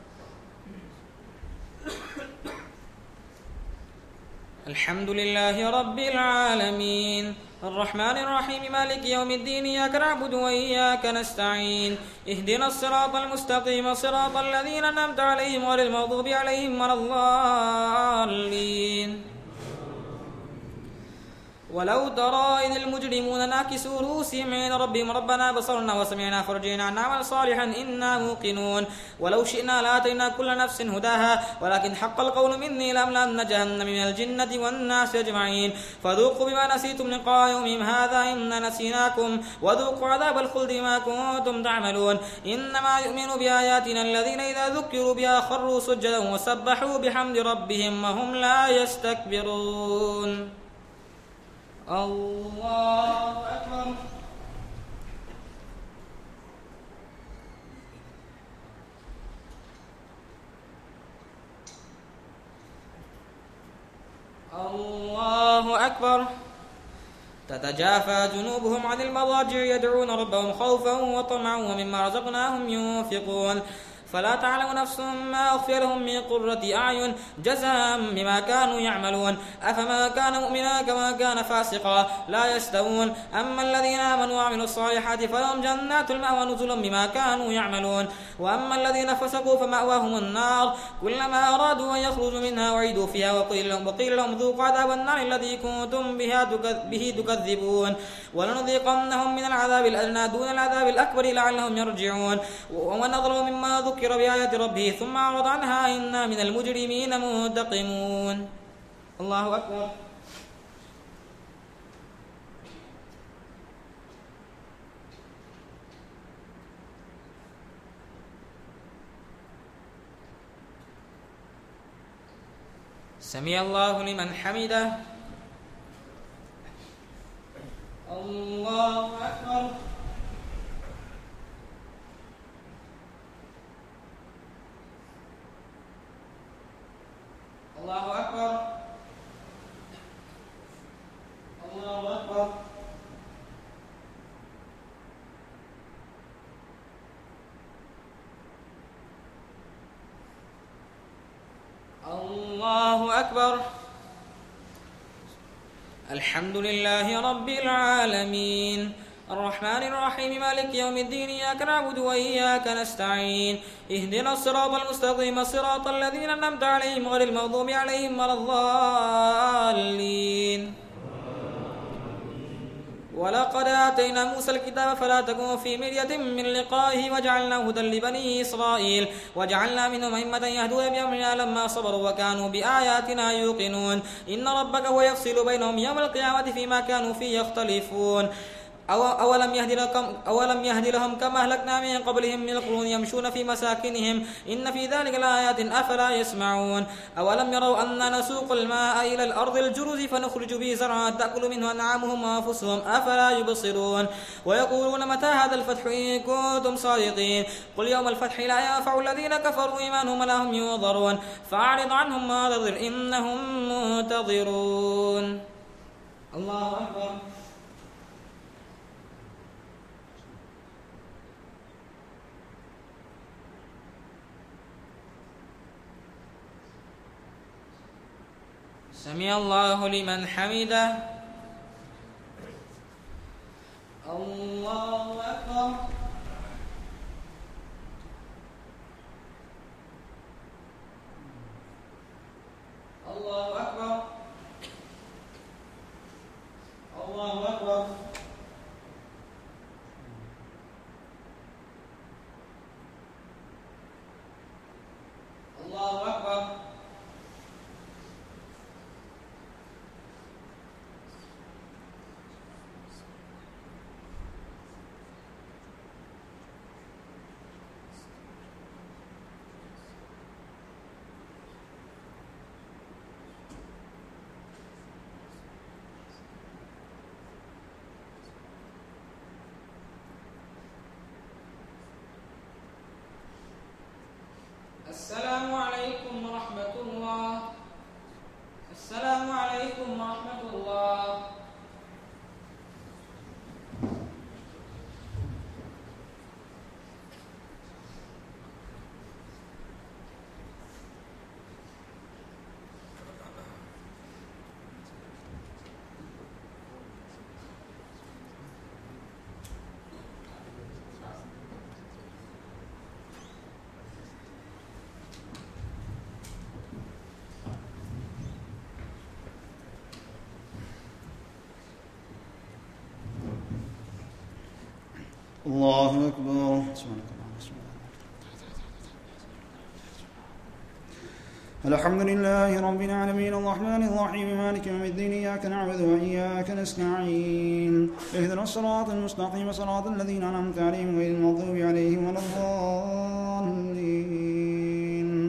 الحمد لله رب العالمين الرحمن الرحيم مالك يوم الدين إياك نعبد وإياك نستعين اهدنا الصراط المستقيم صراط الذين أنعمت عليهم غير المغضوب عليهم ولا الضالين. ولو ترى إذ المجرمون ناكسوا رؤوسهم عند ربهم ربنا بصرنا وسمعنا فارجعنا نعمل صالحا إنا موقنون ولو شئنا لآتينا كل نفس هداها ولكن حق القول مني لأملأن جهنم من الجنة والناس أجمعين فذوقوا بما نسيتم لقاء يومهم هذا إنا نسيناكم وذوقوا عذاب الخلد ما كنتم تعملون إنما يؤمن بآياتنا الذين إذا ذكروا بها خروا سجدا وسبحوا بحمد ربهم وهم لا يستكبرون. الله أكبر. الله أكبر. تتجافى جنوبهم عن المضاجع يدعون ربهم خوفا وطمعا ومما رزقناهم ينفقون فلا تعلم نفس ما أخفي لهم من قرة أعين جزاء بما كانوا يعملون أفما كان مؤمنا كما كان فاسقا لا يستوون أما الذين آمنوا وعملوا الصالحات فلهم جنات المأوى نزلا بما كانوا يعملون وأما الذين فسقوا فمأواهم النار كلما أرادوا أن يخرجوا منها وعيدوا فيها وقيل لهم, وقيل لهم ذوقوا عذاب النار الذي كنتم به تكذبون ولنذيقنهم من العذاب الأدنى دون العذاب الأكبر لعلهم يرجعون ومن أظلم مما ذكر بآيات ربه ثم أعرض عنها إنا من المجرمين منتقمون. الله أكبر. سمع الله لمن حمده. الله أكبر. الله أكبر. الله أكبر. الله أكبر. الحمد لله رب العالمين الرحمن الرحيم مالك يوم الدين إياك نعبد وإياك نستعين اهدنا الصراط المستقيم صراط الذين أنعمت عليهم غير المغضوب عليهم ولا الضالين. ولقد آتينا موسى الكتاب فلا تكن في مرية من لقائه وجعلنا هدى لبني إسرائيل وجعلنا منهم أئمة يهدون بأمرنا لما صبروا وكانوا بآياتنا يوقنون إن ربك هو يفصل بينهم يوم القيامة فيما كانوا فيه يختلفون أولم يهد لكم أولم يهد لهم كما أهلكنا من قبلهم من القرون يمشون في مساكنهم إن في ذلك لآيات أفلا يسمعون أولم يروا أننا نسوق الماء إلى الأرض الجرز فنخرج به زرعا تأكل منه أنعامهم وأنفسهم أفلا يبصرون ويقولون متى هذا الفتح إن كنتم صادقين قل يوم الفتح لا ينفع الذين كفروا إيمانهم ولا هم ينظرون فأعرض عنهم وانتظر إنهم منتظرون. الله أكبر. سمع الله لمن حمده. الله أكبر. الله أكبر. الله أكبر. الله أكبر. السلام عليكم ورحمة الله. السلام عليكم ورحمة الله. الله أكبر. الحمد لله رب العالمين الرحمن الرحيم مالك يوم الدين إياك نعبد وإياك نستعين اهدنا الصراط المستقيم صراط الذين أنعمت عليهم غير المغضوب عليهم ولا الضالين.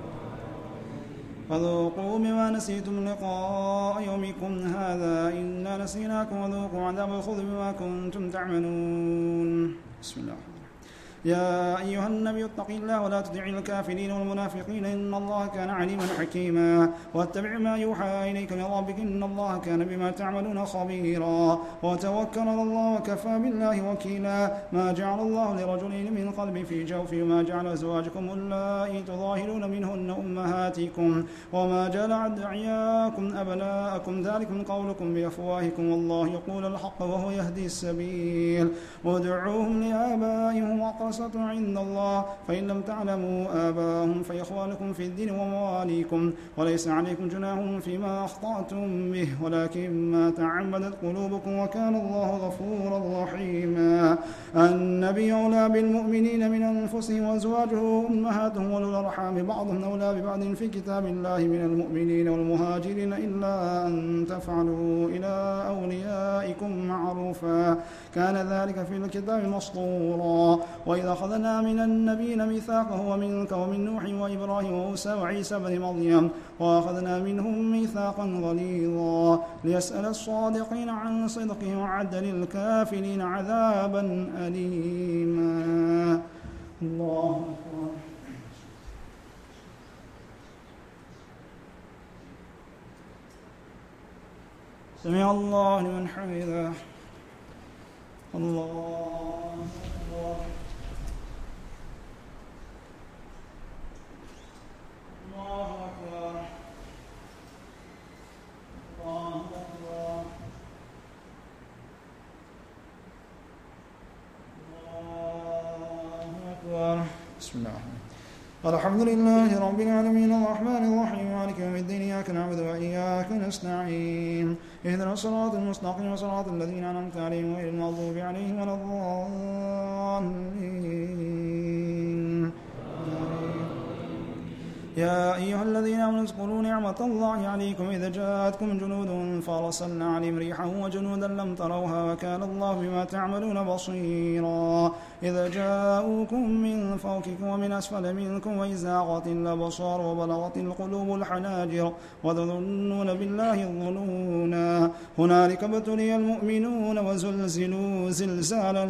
فذوقوا بما نسيتم لقاء يومكم هذا إنا نسيناكم وذوقوا عذاب الخزي بما كنتم تعملون. بسم الله. يا أيها النبي اتق الله ولا تطع الكافرين والمنافقين إن الله كان عليما حكيما واتبع ما يوحى إليك من ربك إن الله كان بما تعملون خبيرا وتوكل على الله وكفى بالله وكيلا. ما جعل الله لرجلين من قلب في جوفه وما جعل أزواجكم اللائي تظاهرون منهن أمهاتكم وما جعل أدعياكم أبناءكم ذلكم قولكم بأفواهكم والله يقول الحق وهو يهدي السبيل. ودعوهم لآبائهم وأقربهم عند الله فإن لم تعلموا آباءهم فإخوانكم في الدين ومواليكم وليس عليكم جناح فيما أخطأتم به ولكن ما تعمدت قلوبكم وكان الله غفورا رحيما. النبي أولى بالمؤمنين من أنفسهم وأزواجه أمهاتهم وأولو الأرحام بعضهم أولى ببعض في كتاب الله من المؤمنين والمهاجرين إلا أن تفعلوا إلى أوليائكم معروفا كان ذلك في الكتاب مسطورا. وإذا أخذنا من النبيين ميثاقه ومنك ومن نوح وإبراهيم وموسى وعيسى بن مريم وأخذنا منهم ميثاقا غليظا ليسأل الصادقين عن صدقهم وأعد للكافرين عذابا أليما. الله أكبر. سمع الله لمن حمده. الله أكبر. الله أكبر. الله أكبر. الله أكبر. بسم الله. الحمد لله رب العالمين الرحمن الرحيم مالك يوم الدين إياك نعبد وإياك نستعين اهدنا الصراط المستقيم صراط الذين أنعمت عليهم غير المغضوب عليهم ولا الضالين. يا أيها الذين آمنوا اذكروا نعمة الله عليكم إذا جاءتكم جنود فأرسلنا عليهم ريحا وجنودا لم تروها وكان الله بما تعملون بصيرا. إذا جاءوكم من فوقكم ومن أسفل منكم وإذ زاغت الأبصار وبلغت القلوب الحناجر وتظنون بالله الظنونا هنالك ابتلي المؤمنون وزلزلوا زلزالا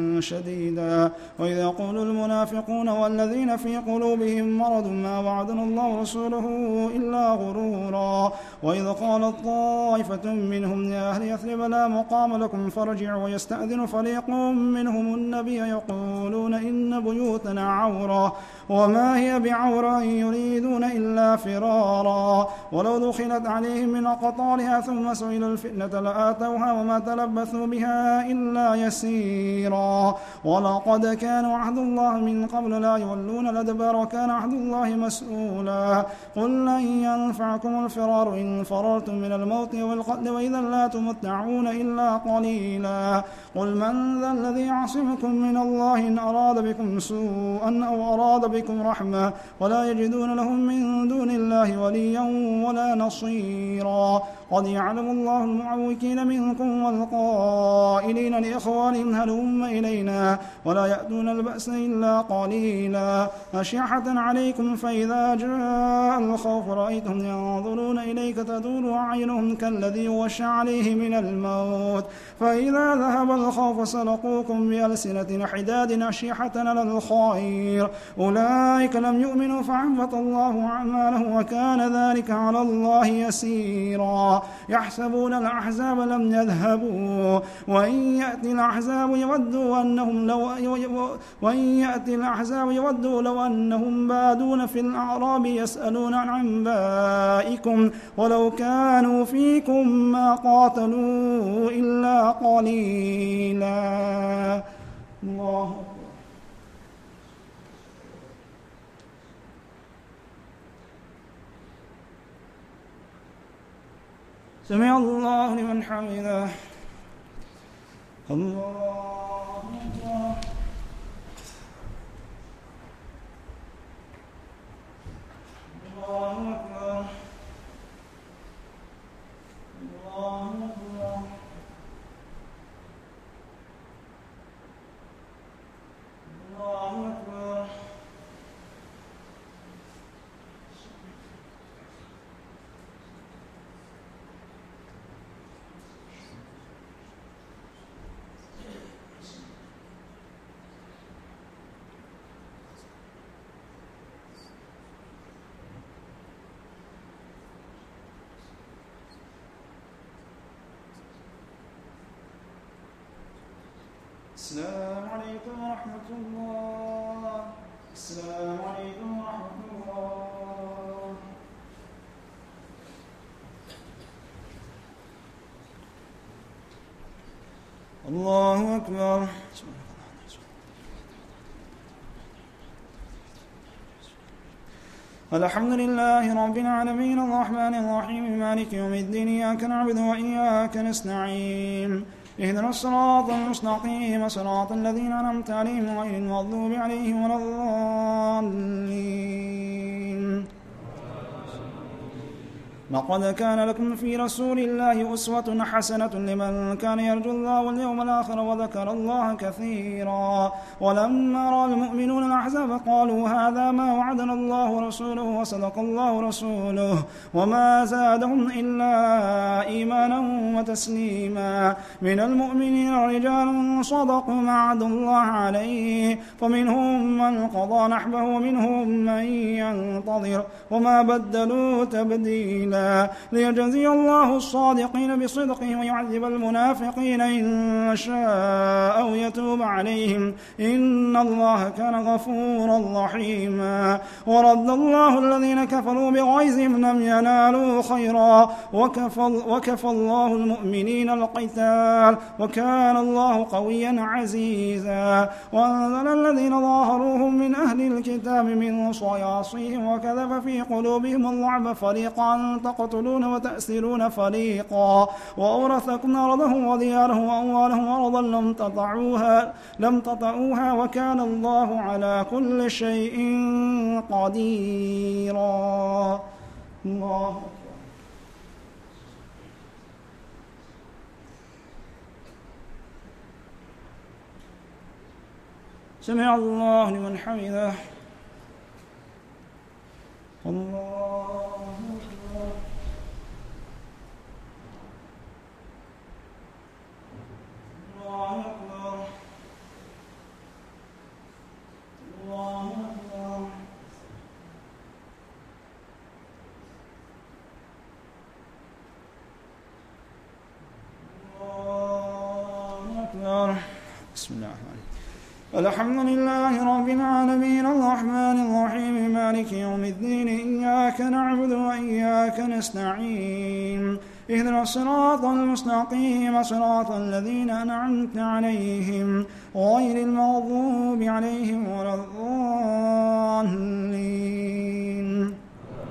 شديدا. وإذ يقول المنافقون والذين في قلوبهم مرض ما وعدنا الله ورسوله إلا غرورا. وإذ قالت طائفة منهم يا أهل يثرب لا مقام لكم فارجعوا ويستأذن فريق منهم النبي يقولون إن بيوتنا عورة وما هي بعورة يريدون إلا فرارا. ولو دخلت عليهم من أقطارها ثم سئلوا الفتنة لآتوها وما تلبثوا بها إلا يسيرا. ولقد كان عهد الله من قبل لا يولون الأدبار وكان عهد الله مسؤولا. قل لن ينفعكم الفرار إن فررتم من الموت والقتل وإذا لا تمتعون إلا قليلا. قل من ذا الذي يعصمكم من الله إن أراد بكم سوءا أو أراد بكم رحمة ولا يجدون لهم من دون الله وليا ولا نصيرا. قد يعلم الله المعوقين منكم والقائلين لإخوانهم هلم إلينا ولا يأتون البأس إلا قليلا. أشحة عليكم فإذا جاء الخوف رأيتهم ينظرون إليك تدور أعينهم كالذي يغشى عليه من الموت فإذا ذهب الخوف سلقوكم بألسنة حداد أشحة على الخير أولئك لم يؤمنوا فعبط الله أعمالهم وكان ذلك على الله يسيرا. يحسبون الأحزاب لم يذهبوا وإن يأتي الأحزاب يودوا أنهم لو وإن يأتي الأحزاب يودوا لو أنهم بادون في الأعراب يسألون عن أنبائكم ولو كانوا فيكم ما قاتلوا إلا قليلا. الله سمع الله لمن حمده. الله أكبر. الله أكبر. الله أكبر. الله أكبر. السلام عليكم ورحمة الله. السلام عليكم ورحمة الله. الله أكبر. الحمد لله رب العالمين الرحمن الرحيم مالك يوم الدين إياك نعبد وإياك نستعين اهدنا الصراط المستقيم صراط الذين أنعمت عليهم غير المغضوب عليهم ولا الضالين. لقد كان لكم في رسول الله أسوة حسنة لمن كان يرجو الله واليوم الآخر وذكر الله كثيرا. ولما رأى المؤمنون الأحزاب قالوا هذا ما وعدنا الله ورسوله وصدق الله ورسوله وما زادهم إلا إيمانا وتسليما. من المؤمنين رجال صدقوا ما عهد الله عليه فمنهم من قضى نحبه ومنهم من ينتظر وما بدلوا تبديلا. هذا ليجزي الله الصادقين بصدقهم ويعذب المنافقين إن شاء أو يتوب عليهم إن الله كان غفورا رحيما. ورد الله الذين كفروا بغيظهم لم ينالوا خيرا وكفى, وكفى الله المؤمنين القتال وكان الله قويا عزيزا. وأنزل الذين ظاهروهم من أهل الكتاب من صياصيهم وكذب في قلوبهم الرعب فريقا تقتلون وتأسرون فريقا وأورثكم أرضهم وديارهم وأموالهم أرضا لم تطعوها لم تطعوها وكان الله على كل شيء قديرا. الله سمع الله لمن حمده. الله أكبر. الله أكبر. الله أكبر. الله أكبر. بسم الله الرحمن الرحيم. الحمد لله رب العالمين الرحمن الرحيم مالك يوم الدين إياك نعبد وإياك نستعين اهدنا الصراط المستقيم صراط الذين أنعمت عليهم غير المغضوب عليهم ولا الضالين.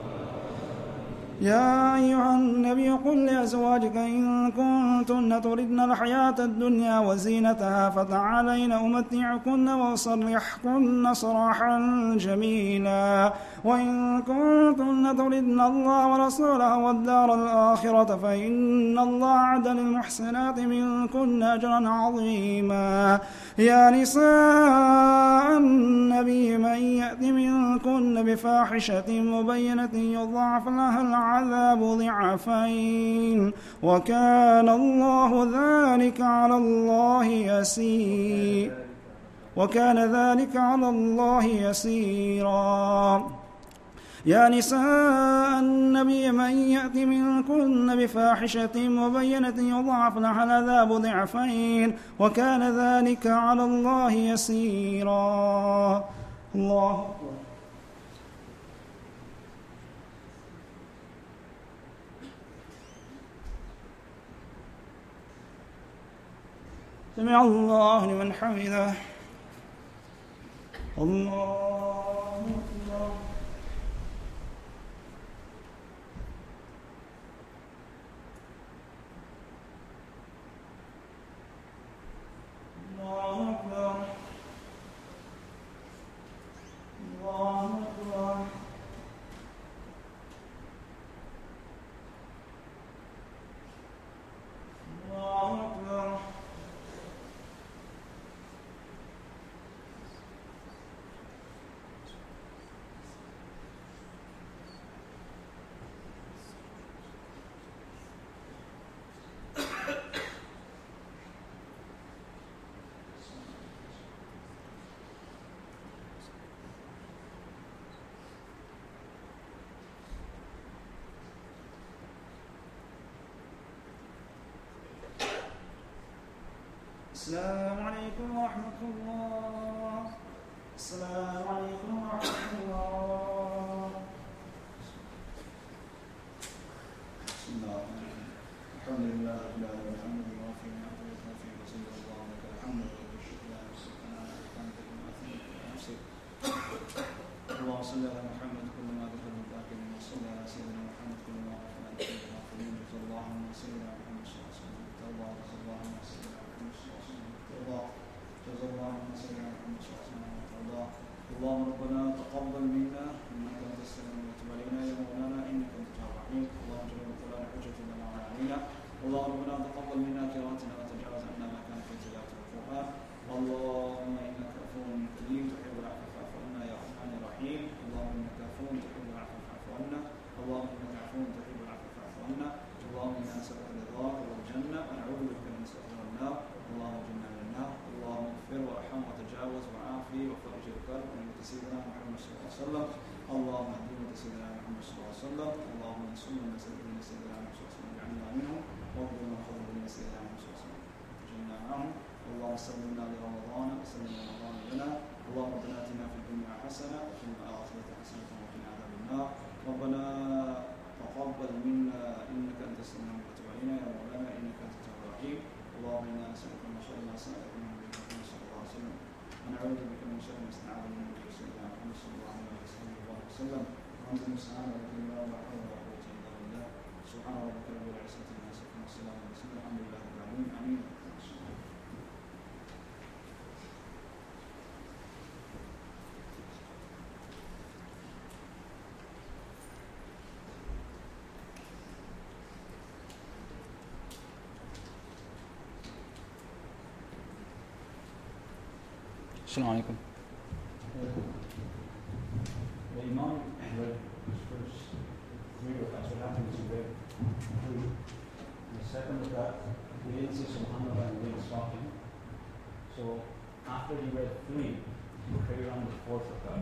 يا أيها النبي قل لأزواجك إن كنتن تردن الحياة الدنيا وزينتها فتعالين أمتعكن وأسرحكن سراحا جميلا. وإن كنتن تردن الله ورسوله والدار الآخرة فإن الله أعد للمحسنات منكن أجرا عظيما. يا نساء النبي من يأت منكن بفاحشة مبينة يضاعف لها العذاب ضعفين وكان الله ذلك على الله يسير وكان ذلك على الله يسيرا. يا نساء النبي من يأت منكن بفاحشة مبينة يضاعف لها العذاب ضعفين وكان ذلك على الله يسيرا. الله أكبر. سمع الله لمن حمده. الله أكبر. الله أكبر. الله أكبر. الله أكبر. السلام عليكم ورحمة الله. السلام عليكم ورحمة الله. بسم الله الحمد لله رب العالمين الحمد لله وفي نعمته وفي وصلى الله لك الحمد والشكر والسلام على محمد نفسك. اللهم صل على محمد كل ما ذكر الذاكرين وصل على سيدنا محمد كل ما غفر عن الغافلين صلى الله عليه وسلم على محمد صلى الله عليه وسلم الله صلى الله عليه وسلم جزا الله عنا سيدنا محمد صلى الله عليه وسلم وترضاه. اللهم ربنا تقبل منا انك انت السميع وتب علينا يا مولانا انك انت التواب الرحيم. اللهم اجعل القران حجه لنا وعلينا. اللهم ربنا تقبل منا قراءتنا وتجاوز عنا ما كان في تلاوه القران. اللهم انك عفو كريم تحب العفو فاعف عنا يا رحمن الرحيم. اللهم انك عفو تحب العفو فاعف عنا. اللهم انك عفو تحب العفو فاعف عنا. اللهم انا نسالك رضاك والجنه ونعوذ بك من سخط النار. اللهم اجعلنا من النار. اللهم اغفر وارحم وتجاوز وعافي وفرج الكرب ونعمة سيدنا محمد صلى الله عليه وسلم. اللهم اهدنا سيدنا محمد صلى الله عليه وسلم اللهم انصرنا سيدنا سيدنا محمد صلى الله عليه وسلم واجعلنا منهم واغفرنا وخذنا سيدنا محمد صلى الله عليه وسلم واجعلنا معهم اللهم سلمنا لرمضان وسلم رمضان لنا اللهم ربنا اتنا في الدنيا حسنه وفي الاخره حسنه وقنا عذاب النار ربنا تقبل منا انك انت السميع وتب علينا يا مولانا انك انت التواب الرحيم اللهم انا نسالك من شر ما سالك من نبيك صلى الله عليه وسلم ونعوذ بك من شر ما استعاذ من نبيك سيدنا محمد صلى الله عليه وسلم وانت المستعان ولا حول ولا قوه الا بالله سبحان ربك رب العزه عما يصفون وسلام على المرسلين الحمد لله رب العالمين امين. Assalamu alaikum. The Imam read his first three rakats. What happened is he read three. In the second rakat, he didn't say Subhanallah and he didn't stop him. So after he read three, he carried on the fourth rakat.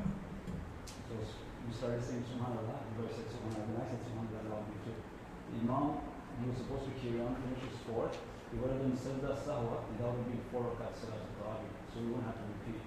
So we started saying Subhanallah, and I said Subhanallah, and I said Subhanallah, allowed me too. The Imam, he was supposed to carry on, finish his fourth. He would have been Sajda Sahwa, and that would be four rakats Salat al-Tarawih. So we wouldn't have to repeat.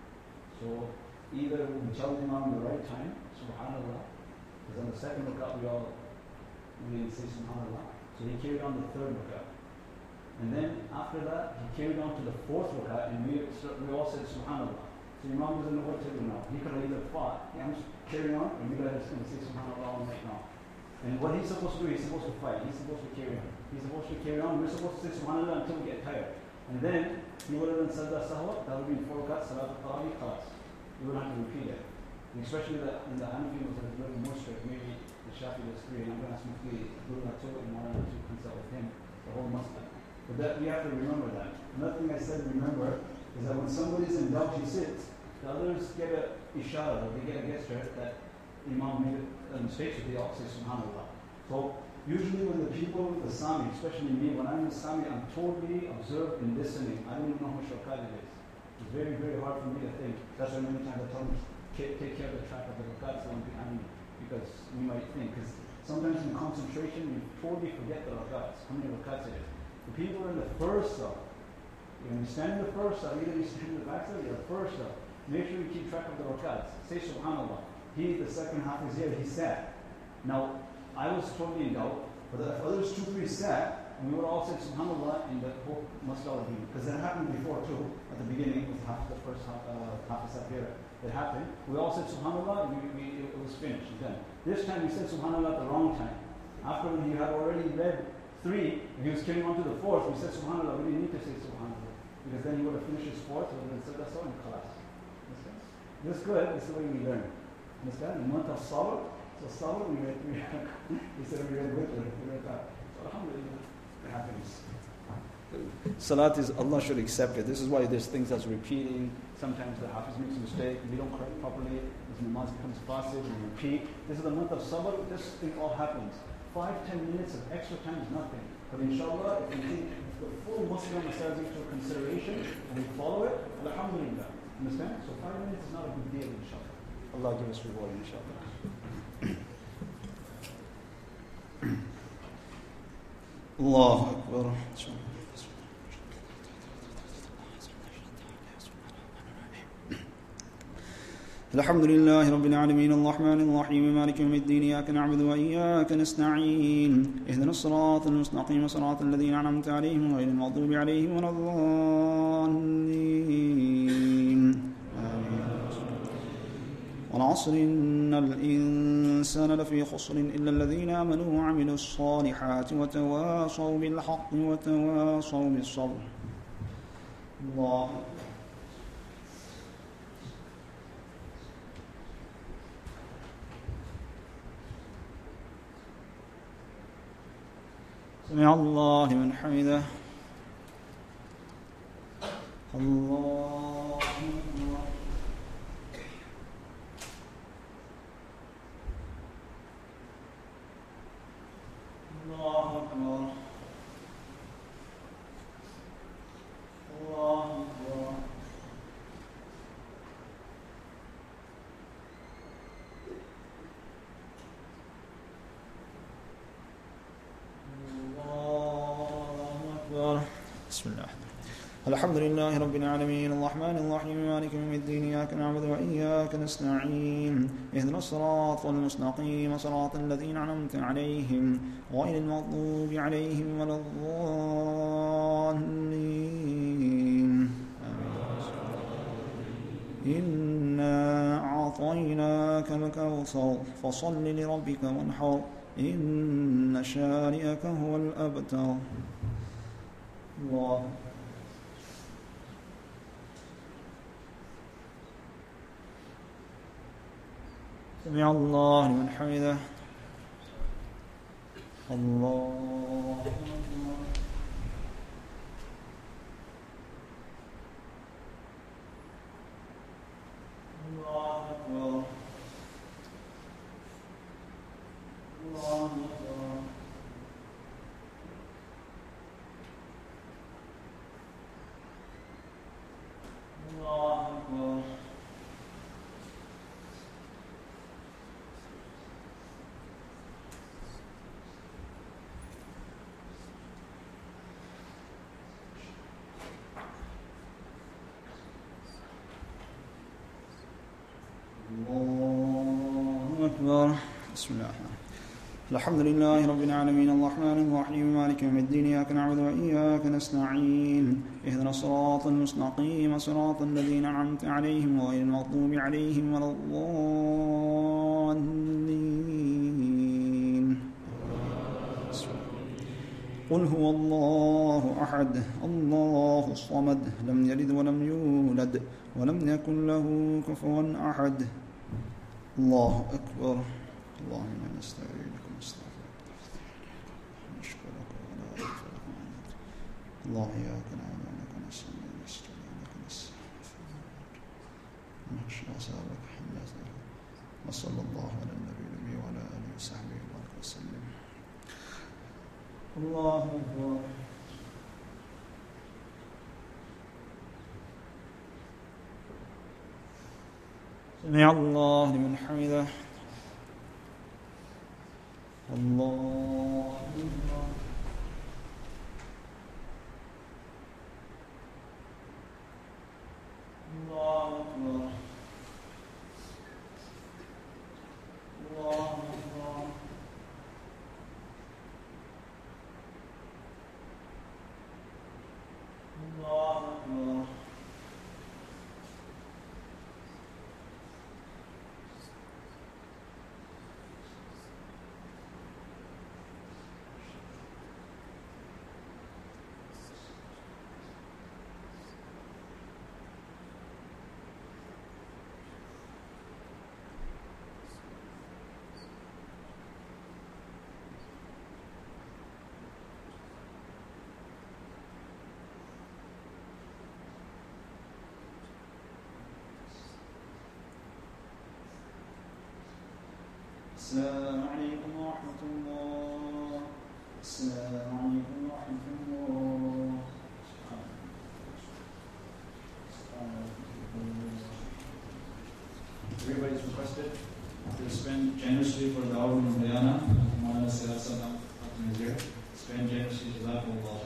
So either we tell the Imam the right time, Subhanallah, because on the second rakat we all we didn't say Subhanallah. So he carried on the third rakat. And then after that, he carried on to the fourth rakat, and we, we all said Subhanallah. So the Imam doesn't know what to do now. He could have either fought, yeah, I'm just carrying on, or we guys are just going to say Subhanallah all night now. And what he's supposed to do, he's supposed to fight. He's supposed to carry on. He's supposed to carry on. We're supposed to say Subhanallah until we get tired. And then he would have done Sajda Sahwa, that would be four rakats, Salat al-Tarawih, Khalas. We would have to repeat it. And especially the, in the Hanafi was a little more strict. Maybe the Shafi was three, and I'm going to ask Mufti Abdul Nato and one to consult with him, the whole Muslim. But that, we have to remember that. Another thing I said, remember, is that when somebody's in doubt, he sits. The others get a ishara, or they get a gesture that Imam made a mistake, so they all say Subhanallah. So usually when the people, the Sami, especially me, when I'm in Sami, I'm totally observed and listening. I don't even know how much rakat it is. It's very, very hard for me to think. That's why many times I tell them, take, take care of the track of the rakats that I'm behind me, because we might think. Because sometimes in concentration, you totally forget the rakats, how many rakats it is. The people in the first side, when you stand in the first side, either you stand in the back side or the first side, make sure you keep track of the rakats. Say Subhanallah. He, the second half is here, he sat. Now, I was totally in doubt, but if others two, three sat, and we would all say Subhanallah in the whole Masjid, because that happened before too, at the beginning, with half the first half, uh, half of Safira. It happened. We all said Subhanallah, and we, we, it was finished, then. This time we said Subhanallah at the wrong time. After when he had already read three, and he was carrying on to the fourth, we said Subhanallah, we didn't need to say Subhanallah, because then he would have finished his fourth, and then said that's all in class. This is good, this is the way we learn. Understand? The month of Sabr, so Sabr, we read three, he said we read with it, we read that. So alhamdulillah. Happens. Salat is, Allah should accept it. This is why there's things that's repeating. Sometimes the Hafiz makes a mistake, we don't correct properly, this namaz becomes fasid, we repeat. This is the month of Sabr, this thing all happens. Five, ten minutes of extra time is nothing. But inshallah, if we take the full Muslim masajid into consideration and we follow it, alhamdulillah. Understand? So five minutes is not a big deal, inshallah. Allah give us reward, inshallah. Allahu Akbar. الحمد لله رب العالمين الرحمن الرحيم مالك يوم الدين إياك نعبد وإياك نستعين اهدنا الصراط المستقيم صراط الذين أنعمت عليهم غير المغضوب عليهم ولا الضالين والعصر إن الإنسان لفي خسر إلا الذين آمنوا وعملوا الصالحات وتواصوا بالحق وتواصوا بالصبر. الله سمع الله لمن حمده. الله أكبر. الله أكبر. الله أكبر. بسم الله. الحمد لله رب العالمين الرحمن الرحيم مالك يوم الدين إياك نعبد وإياك نستعين اهدنا الصراط المستقيم صراط الذين أنعمت عليهم غير المغضوب عليهم ولا الضالين. إنا أعطيناك الكوثر فصل لربك وانحر إن شانئك هو الأبتر. الله سمع الله لمن حمده. الله الله أكبر. الله أكبر. الله أكبر. الله أكبر. بسم الله الرحمن الرحيم. الحمد لله رب العالمين الرحمن الرحيم مالك يوم الدين إياك نعبد وإياك نستعين اهدنا الصراط المستقيم صراط الذين أنعمت عليهم غير المغضوب عليهم ولا الضالين. قل هو الله أحد الله الصمد لم يلد ولم يولد ولم يكن له كفوا أحد. الله أكبر. اللهم إنا نستعينك ونستغفرك نشكرك ولا نغفرك اللهم إياك نعبد وإياك نستعين نستعينك نستغفرك ونخشى عذابك وصلى الله على النبي الأمي وعلى آله وصحبه وبارك وسلم. الله أكبر. سمع الله لمن حمده. الله أكبر. الله أكبر. الله أكبر. الله أكبر. السلام عليكم ورحمة الله. السلام عليكم ورحمة الله. Everybody's requested to spend generously for the Dawud and Bayana. Spend generously to that.